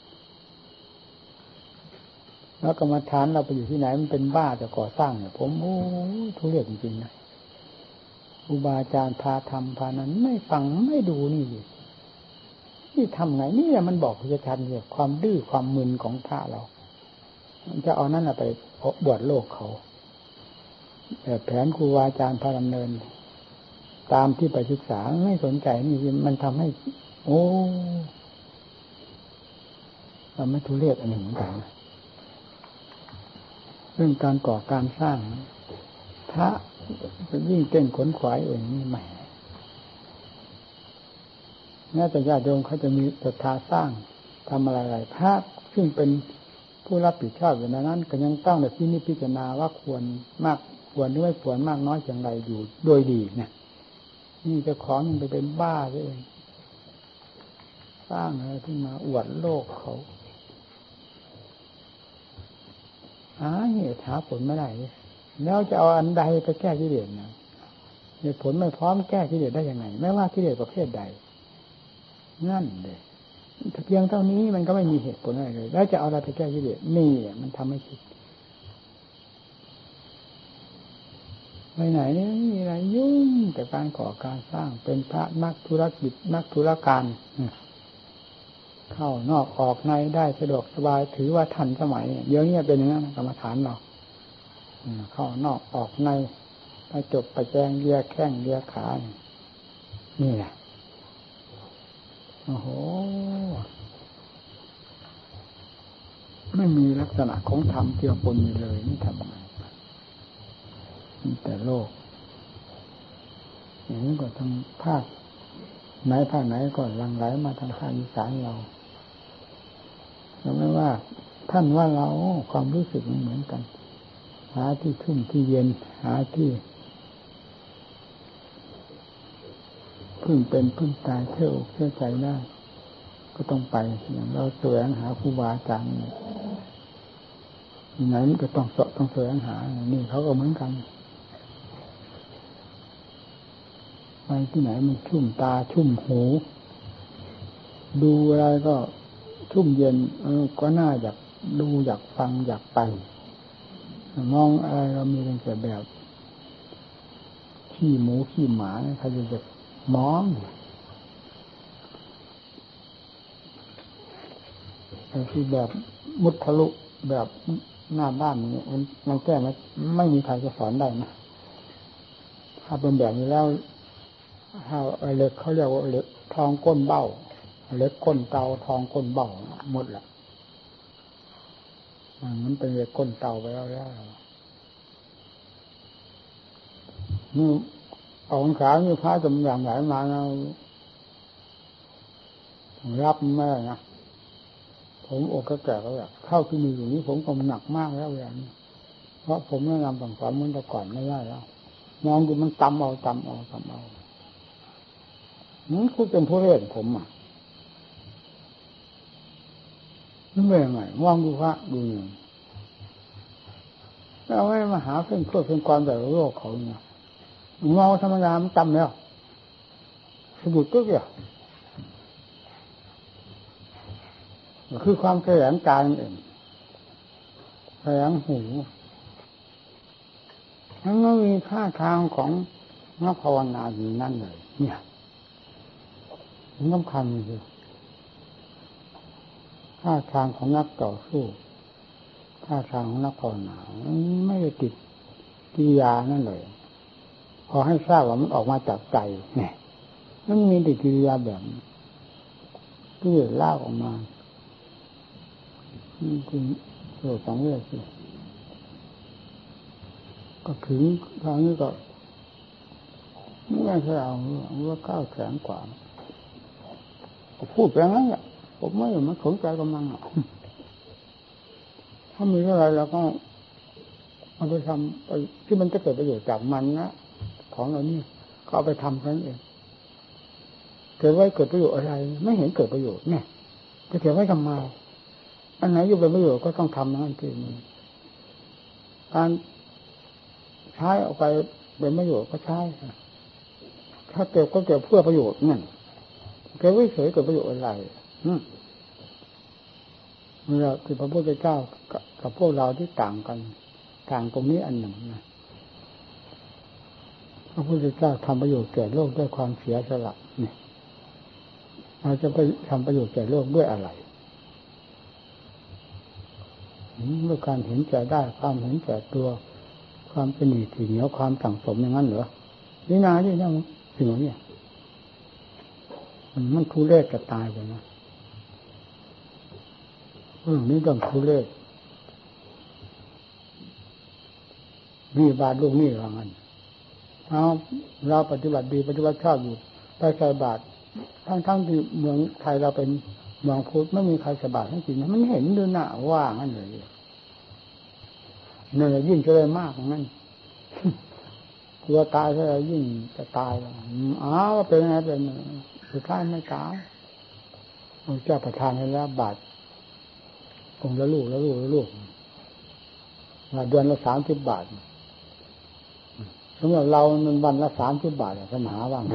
แล้วกรรมฐานเราไปอยู่ที่ไหนมันเป็นบ้าจะก่อสร้างเนี่ยผมโอ้ทุเรศจริงๆนะอุบาอาจารย์พาทำพานั้นไม่ฟังไม่ดูนี่นี่ทำไงนี่มันบอกพิจารณาเนี่ยความดื้อความมึนของพระเราจะเอานั่นไปบวชโลกเขาไปแบบแผนครูบาอาจารย์พาดำเนินตามที่ไปศึกษาไม่สนใจนี่มันทำให้โอ้มันไม่ทุเรศอันหนึ่งเหมือนกันเรื่องการก่อการสร้างพระยิ่งเต้นขนขวายเองนี่แหมแม้แต่ญาติโยมเขาจะมีศรัทธาสร้างทำอะไรๆพระซึ่งเป็นผู้รับผิดชอบอยู่ในนั้นก็ยังต้องแบบที่นี่พิจารณาว่าควรมากควรหรือไม่ควรมากน้อยอย่างไรอยู่โดยดีเนี่ยนี่เจ้าของมันไปเป็นบ้าเองสร้างอะไรขึ้นมาอวดโลกเขาหาเหตุหาผลไม่ได้แล้วจะเอาอันใดไปแก้กิเลสนะเหตุผลไม่พร้อมแก้กิเลสได้ยังไงไม่ว่ากิเลสประเภทใดนั่นเลยเพียงเท่านี้มันก็ไม่มีเหตุผลอะไรเลยแล้วจะเอาอะไรไปแก้กิเลสนี่มันทำให้คิดไปไหนนี่มีอะไรยุ่งแต่การก่อการสร้างเป็นพระนักธุรกิจนักธุรการเข้านอกออกในได้สะดวกสบายถือว่าทันสมัยเดี๋ยวนี้เป็นอย่างนั้นกรรมฐานเราเข้านอกออกในไปจบไปแจงเลียแข้งเลียขานี่แหละโอ้โหไม่มีลักษณะของธรรมเกี่ยวปนอยู่เลยนี่ทำไงมีแต่โลกอย่างนี้ก็ทางภาคไหนภาคไหนก็หลั่งไหลมาทางภาคอีสานเราเราไม่ว่าท่านว่าเราความรู้สึกมันเหมือนกันหาที่ชุ่มที่เย็นหาที่พึ่งเป็นพึ่งตายเชื่ออกเชื่อใจได้ก็ต้องไปอย่างเราแสวงหาครูบาอาจารย์ที่ไหนก็ต้องเสาะต้องแสวงหานี่เขาก็เหมือนกันไปที่ไหนมันชุ่มตาชุ่มหูดูอะไรก็ชุ่มเย็นเออก็น่าอยากดูอยากฟังอยากไปมองอะไรเรามีแต่แบบขี้หมูขี้หมาใครจะจะมองแต่ที่แบบมุดทะลุแบบหน้าด้านนี้มันมันแก้ไม่ไม่มีใครจะสอนได้นะถ้าเป็นแบบนี้แล้วถ้าเล็กเขาเรียกว่าเล็กทองก้นเบ้าเล็กก้นเตาทองก้นเบ้าหมดแหละมันเป็นเล็กก้นเตาไปแล้วแล้วนี่เอาของขามีพระจำอย่างไหนมาเรารับไม่ได้นะผมอกก็แก่แล้วแบบเข้าที่มีอยู่นี้ผมก็หนักมากแล้วอย่างนี้เพราะผมแนะนำสั่งสอนเหมือนแต่ก่อนไม่ได้แล้วมองดูมันตำเอาตำเอาตำเอานั่นคือเป็นผู้เล่นผมอ่ะนี่เป็นยังไงมองดูพระดูหนึ่งแล้วให้มาหาเพื่อนเพื่อเป็นความแต่โลกเขาเนี่ยมองธรรมดามันตำแล้วสะดุดก็เกี่ยวคือความแข็งกายเองแข็งหูมันก็มีท่าทางของนักภาวนาอยู่นั่นเลยเนี่ยมันสำคัญคือท่าทางของนักต่อสู้ท่าทางของนักภาวนาไม่ได้ติดกิริยานั่นเลยพอให้ทราบว่ามันออกมาจากใจเนี่ยมันมีติดกิริยาแบบที่ลากออกมานี่คือโลกสองเรื่องสิก็ถึงคราวนี้ก็ไม่ใช่เอาว่าก้าวแข็งกว่าก็พูดไปงั้นแหละผมไม่มันสนใจกำลังถ้ามีอะไรเราก็เอาไปทำไปที่มันจะเกิดประโยชน์จากมันนะของเรานี่ก็เอาไปทำกันเองเกิดไว้เกิดประโยชน์อะไรไม่เห็นเกิดประโยชน์เนี่ยจะเก็บไว้ทำไมอันไหนอยู่เป็นประโยชน์ก็ต้องทำนั่นคือการใช้ออกไปเป็นประโยชน์ก็ใช้ถ้าเก็บก็เก็บเพื่อประโยชน์นั่นเก็บไว้เฉยเกิดประโยชน์อะไรเมื่อคือพระพุทธเจ้ากับพวกเราที่ต่างกันต่างตรงนี้อันหนึ่งนะพระพุทธเจ้าทำประโยชน์แก่โลกด้วยความเสียสละนี่เราจะไปทำประโยชน์แก่โลกด้วยอะไรด้วยการเห็นแก่ได้ความเห็นแก่ตัวความเป็นหนีถี่เหนียวความสั่งสมอย่างนั้นเหรอนี่นาที่นั่นสิ่งเหล่านี้มันมันทุเรศจะตายไปนะเรื่องนี้ต้องทุเรศมีบาทลูกนี่ว่างั้นเอาเราปฏิบัติดีปฏิบัติชอบอยู่ไปใส่บาตรทั้งทั้งที่เมืองไทยเราเป็นเมืองพุทธไม่มีใครใส่บาตรให้กินมันเห็นดูหน้าว่างั้นเลยเนี่ยยิ่งจะเลยมากงั้นกลัวตายก็ยิ่งจะตายอ้าวเป็นไงเป็นสุดท้ายไม่ตายพระเจ้าประทานให้แล้วบาตรองค์ละลูกละลูกละลูกว่าเดือนละสามสิบบาทสำหรับเรามันวันละสามสิบบาทสมหาว่าไง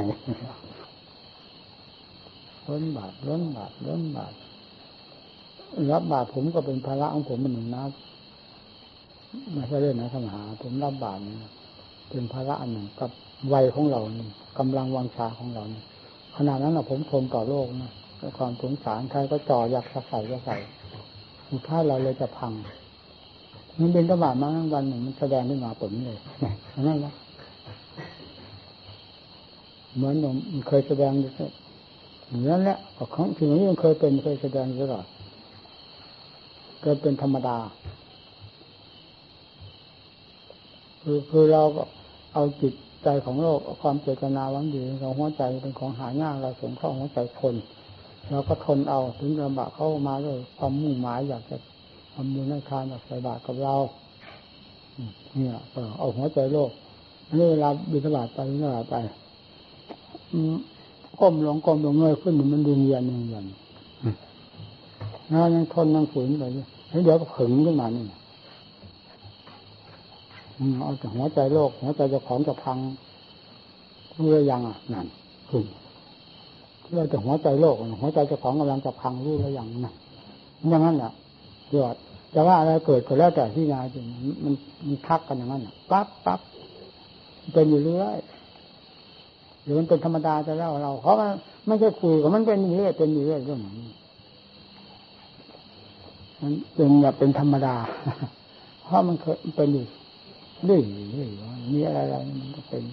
ล้นบาทล้นบาทล้นบาทรับบาทผมก็เป็นภาระของผมมันหนึ่งนะไม่ใช่เล่นนะสมหาผมรับบาทนี่เป็นภาระอันหนึ่งกับวัยของเรานี่กำลังวังชาของเรานี่ขนาดนั้นเราผมทนต่อโลกนะความสงสารใครก็จ่ออยากใส่ก็ใส่สุดท้ายเราเลยจะพังมันเป็นตบะมาวันหนึ่งมันแสดงขึ้นมาผลเลยนั่นแหละเหมือนมันเคยแสดงอย่างนั้นแหละของสิ่งนี้มันเคยเป็นเคยแสดงตลอดเกิดเป็นธรรมดาคือคือเราก็เอาจิตใจของโลกความเจตนาหวังดีของหัวใจเป็นของหายากเราสงเคราะห์หัวใจคนเราก็ทนเอาถึงลำบากเข้ามาด้วยความมุ่งหมายอยากจะทำบุญให้ทานอยากใส่บาตรกับเราเนี่ยเอาหัวใจโลกนี่เวลาบิณฑบาตไปบิณฑบาตไปก้มลงก้มลงเงยขึ้นมันดึงเย็นดึงเย็นนะยังทนยังฝืนไปแล้วเดี๋ยวก็ขึงขึ้นมานี่เอาแต่หัวใจโลกหัวใจเจ้าของจะพังรู้หรือยังอ่ะนั่นขึ้นเราแต่หัวใจโลกหัวใจเจ้าของกำลังจะพังรู้หรือยังนั่นอย่างนั้นแหละเกิดจะว่าอะไรเกิดก็แล้วแต่ที่นายจริงมันมีทักกันอย่างนั้นปั๊บปั๊บเป็นอยู่เรื่อยหรือมันเป็นธรรมดาจะเล่าเราเพราะมันไม่ใช่คุยกับมันเป็นอยู่เรื่อยเป็นอยู่เรื่อยเรื่องนี้มันเป็นแบบเป็นธรรมดาเพราะมันเคยเป็นอยู่เรื่อยเรื่อยมีอะไรอะไรมันก็เป็น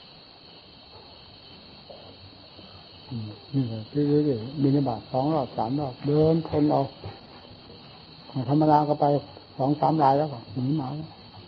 นี่เลยเรื่อยๆบิณฑบาตสองรอบสามรอบเดินทนเอาธรรมดาก็ไปสองสามรายแล้วก็หนีหมา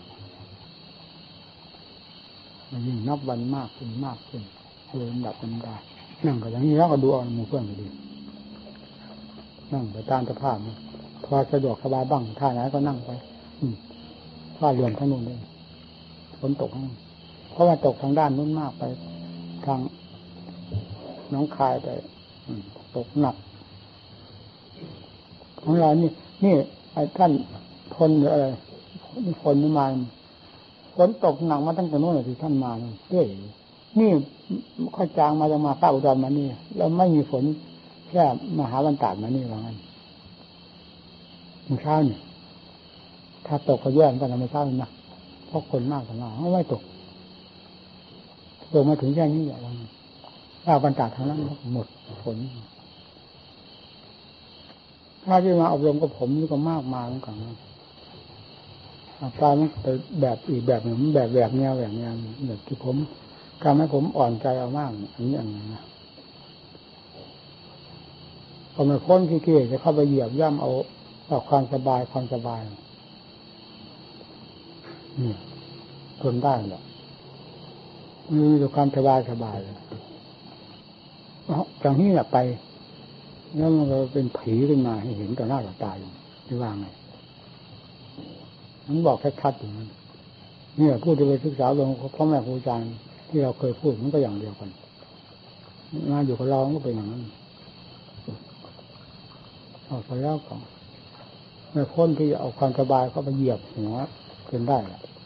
มันยิ่งนับวันมากขึ้นมากขึ้นเลยดับมันได้นั่งก็อย่างนี้แล้วก็ดูเอาหมู่เพื่อนก็ดีนั่งไปตามสภาพพอสะดวกสบายบ้างท่าไหนก็นั่งไปว่าเรือนทั้งนู้นเลยฝนตกเพราะว่าตกทางด้านนู้นมากไปทางน้องคายไปตกหนักของเรานี่นี่ไอ้ท่านทนหรืออะไรคนนี่มาฝนตกหนักมาตั้งแต่โน้นเลยที่ท่านมาเรื่อยนี่ค่อยจางมาจะมาป้าอุดรมานี่แล้วไม่มีฝนแค่มหาวันตากมานี่ว่างั้นมื้อเช้านี่ถ้าตกก็แย่กันนะไม่เช้านะเพราะคนมากกว่าเราไม่ตกตกมาถึงแค่นี้อย่างนั้นป้าวันตากทางนั้นหมดฝนถ้าที่มาอบรมกับผมนี่ก็มากมาเหมือนกันตามันไปแบบอีกแบบหนึ่งแบบแบบแนวแบบแนวแบบที่ผมทำให้ผมอ่อนใจเอามากอันนี้อย่างนี้นะพอมาค้นขี้เกียจจะเข้าไปเหยียบย่ำเอาเอาความสบายความสบายนี่ทนได้แหละมีแต่ความสบายสบายเลยจากนี้แหละไปแล้วมันก็เป็นผีขึ้นมาให้เห็นต่อหน้าต่อตาอยู่ที่ว่าไงมันบอกชัดๆอย่างนั้นนี่พูดไปศึกษาลงพ่อแม่ครูอาจารย์ที่เราเคยพูดมันก็อย่างเดียวกันงานอยู่กับเราก็เป็นอย่างนั้นออกไปแล้วก็ไม่พ้นที่เอาความสบายเข้าไปเหยียบหัวเป็นได้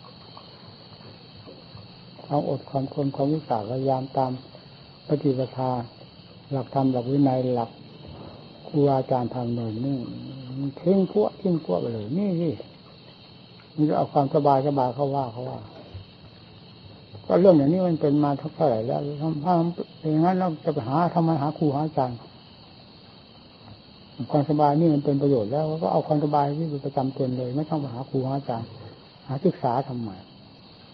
เอาอดความทนความวิสาพยายามตามปฏิปทาหลักธรรมหลักวินัยหลักครูอาจารย์ทำหน่อยนี่ทิ้งพวกทิ้งพวกไปเลยนี่นี่มันจะเอาความสบายสบายเขาว่าเขาว่าก็เรื่องอย่างนี้มันเป็นมาเท่าไหร่แล้วทำถ้าอย่างนั้นเราจะไปหาทำไมหาครูหาอาจารย์ความสบายนี่มันเป็นประโยชน์แล้วก็เอาความสบายที่ประจำตนเลยไม่ต้องไปหาครูหาอาจารย์หาศึกษาทำไม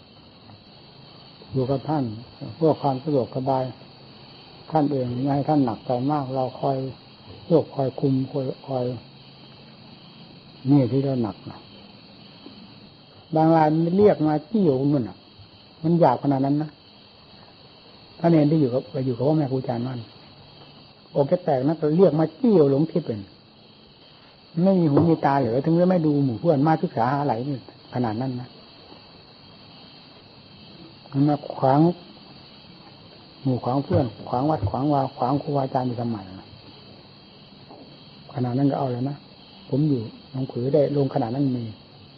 อยู่กับท่านเพื่อความสะดวกสบายท่านเองไม่ให้ท่านหนักใจมากเราคอยโยกคอยคุมคอยคอยนี่ที่เราหนักนะบางรายมันเรียกมาที่อยู่มันอ่ะมันหยาบขนาดนั้นนะท่านเองที่อยู่กับไปอยู่กับพ่อแม่ครูอาจารย์มันโอเคแตกนะเรียกมาจี้หลงทิพย์เป็นไม่มีหูมีตาเหลือถึงจะไม่ดูหมู่เพื่อนมาศึกษาอะไรนี่ขนาดนั้นนะมันมาขวางหมู่ขวางเพื่อนขวางวัดขวางวาขวางครูอาจารย์อยู่สมัยนะขนาดนั้นก็เอาแล้วนะผมอยู่หลวงผือได้ลงขนาดนั้นมี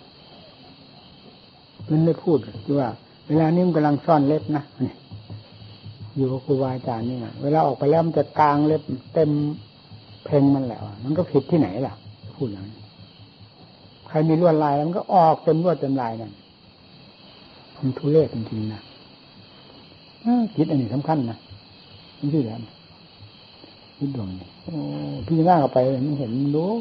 มันได้พูดคือว่าเวลานี้มันกำลังซ่อนเล็บนะอยู่กับครูอาจารย์นี่เวลาออกไปแล้วมันจะกลางเล็บเต็มเพลงมันแหละมันก็ผิดที่ไหนล่ะพูดอย่างนี้ใครมีลวดลายแล้วมันก็ออกเต็มลวดเต็มลายนั่นมันทุเรศจริงๆนะคิดอันนี้สำคัญนะนี่ที่แล้วคิดดวงนี่พี่จะนั่งเข้าไปมันเห็นมันรู้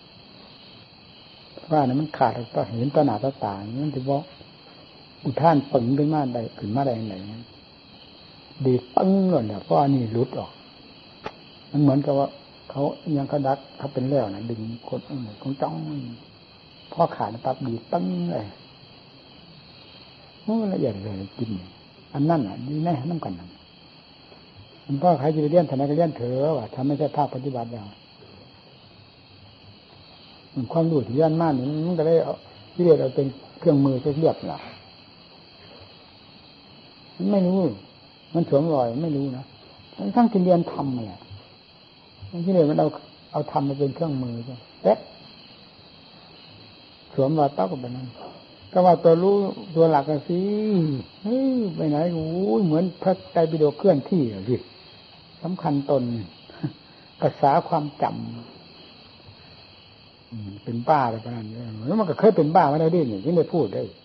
ว่าเนี่ยมันขาดก็เห็นต่อหน้าต่อตามันจะบอกอุทานปึงขึ้นมาได้ขึ้นมาได้ยังไงดีปึ้งหล่นเนี่ยเพราะอันนี้รุดออกมันเหมือนกับว่าเขายังกระดักเขาเป็นแล้วนะดึงกดเหมือนกงจ้องพ่อขาดปั๊บดีปึ้งเลยมันละเอียดเลยกินอันนั้นอ่ะดีแน่น้ำกันนั่นมันก็ใครจะไปเลี้ยนทนายก็เลี้ยนเถอะว่าทำไม่ใช่ภาคปฏิบัติแล้วความรู้ที่ย่านมากนี่มันก็ได้ที่เรียกเราเป็นเครื่องมือเรียบละมันไม่รู้มันสวมรอยไม่รู้นะทั้งที่เรียนทำเนี่ยที่เรียนมันเอาเอาทำมาเป็นเครื่องมือใช่เอ๊ะสวมรอยเต้ากับแบบนั้นก็ว่าตัวรู้ตัวหลักกันสิเฮ้ยไปไหนโอ้ยเหมือนพระไตรปิฎกเคลื่อนที่สิสำคัญตนภาษาความจำเป็นบ้าอะไรประมาณนี้แล้วมันก็เคยเป็นบ้ามาแล้วดิเนี่ยที่ไม่พูดได้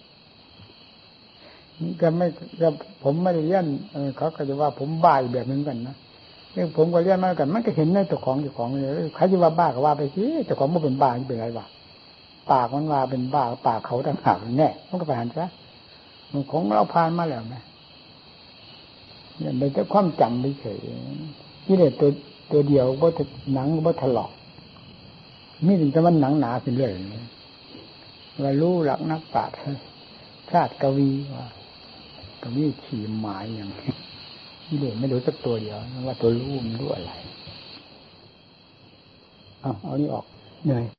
ก็ไม่ก็ผมไม่ได้เลี้ยนเขาก็จะว่าผมบ้าอีกแบบนึงกันนะนี่ผมก็เลี้ยนมากันมันก็เห็นในตัวของตัวของเลยใครจะว่าบ้าก็ว่าไปสิแต่ของมันเป็นบ้าเป็นอะไรบ้าปากมันว่าเป็นบ้าปากเขาต่างหากแน่มันก็ไปหันซะมันของเราผ่านมาแล้วนะเนี่ยเป็นแต่ความจำเฉยๆที่เนี่ยตัวตัวเดียวว่าหนังว่าถลอกนี่ถึงจะมันหนังหนาเป็นเรื่องว่ารู้หลักนักปราชญ์ชาติกวีว่ากวีขี่หมายอย่างนี่เลยไม่รู้สักตัวเดียวว่าตัวรู้มันรู้อะไรเอาเอานี่ออกเหนื่อย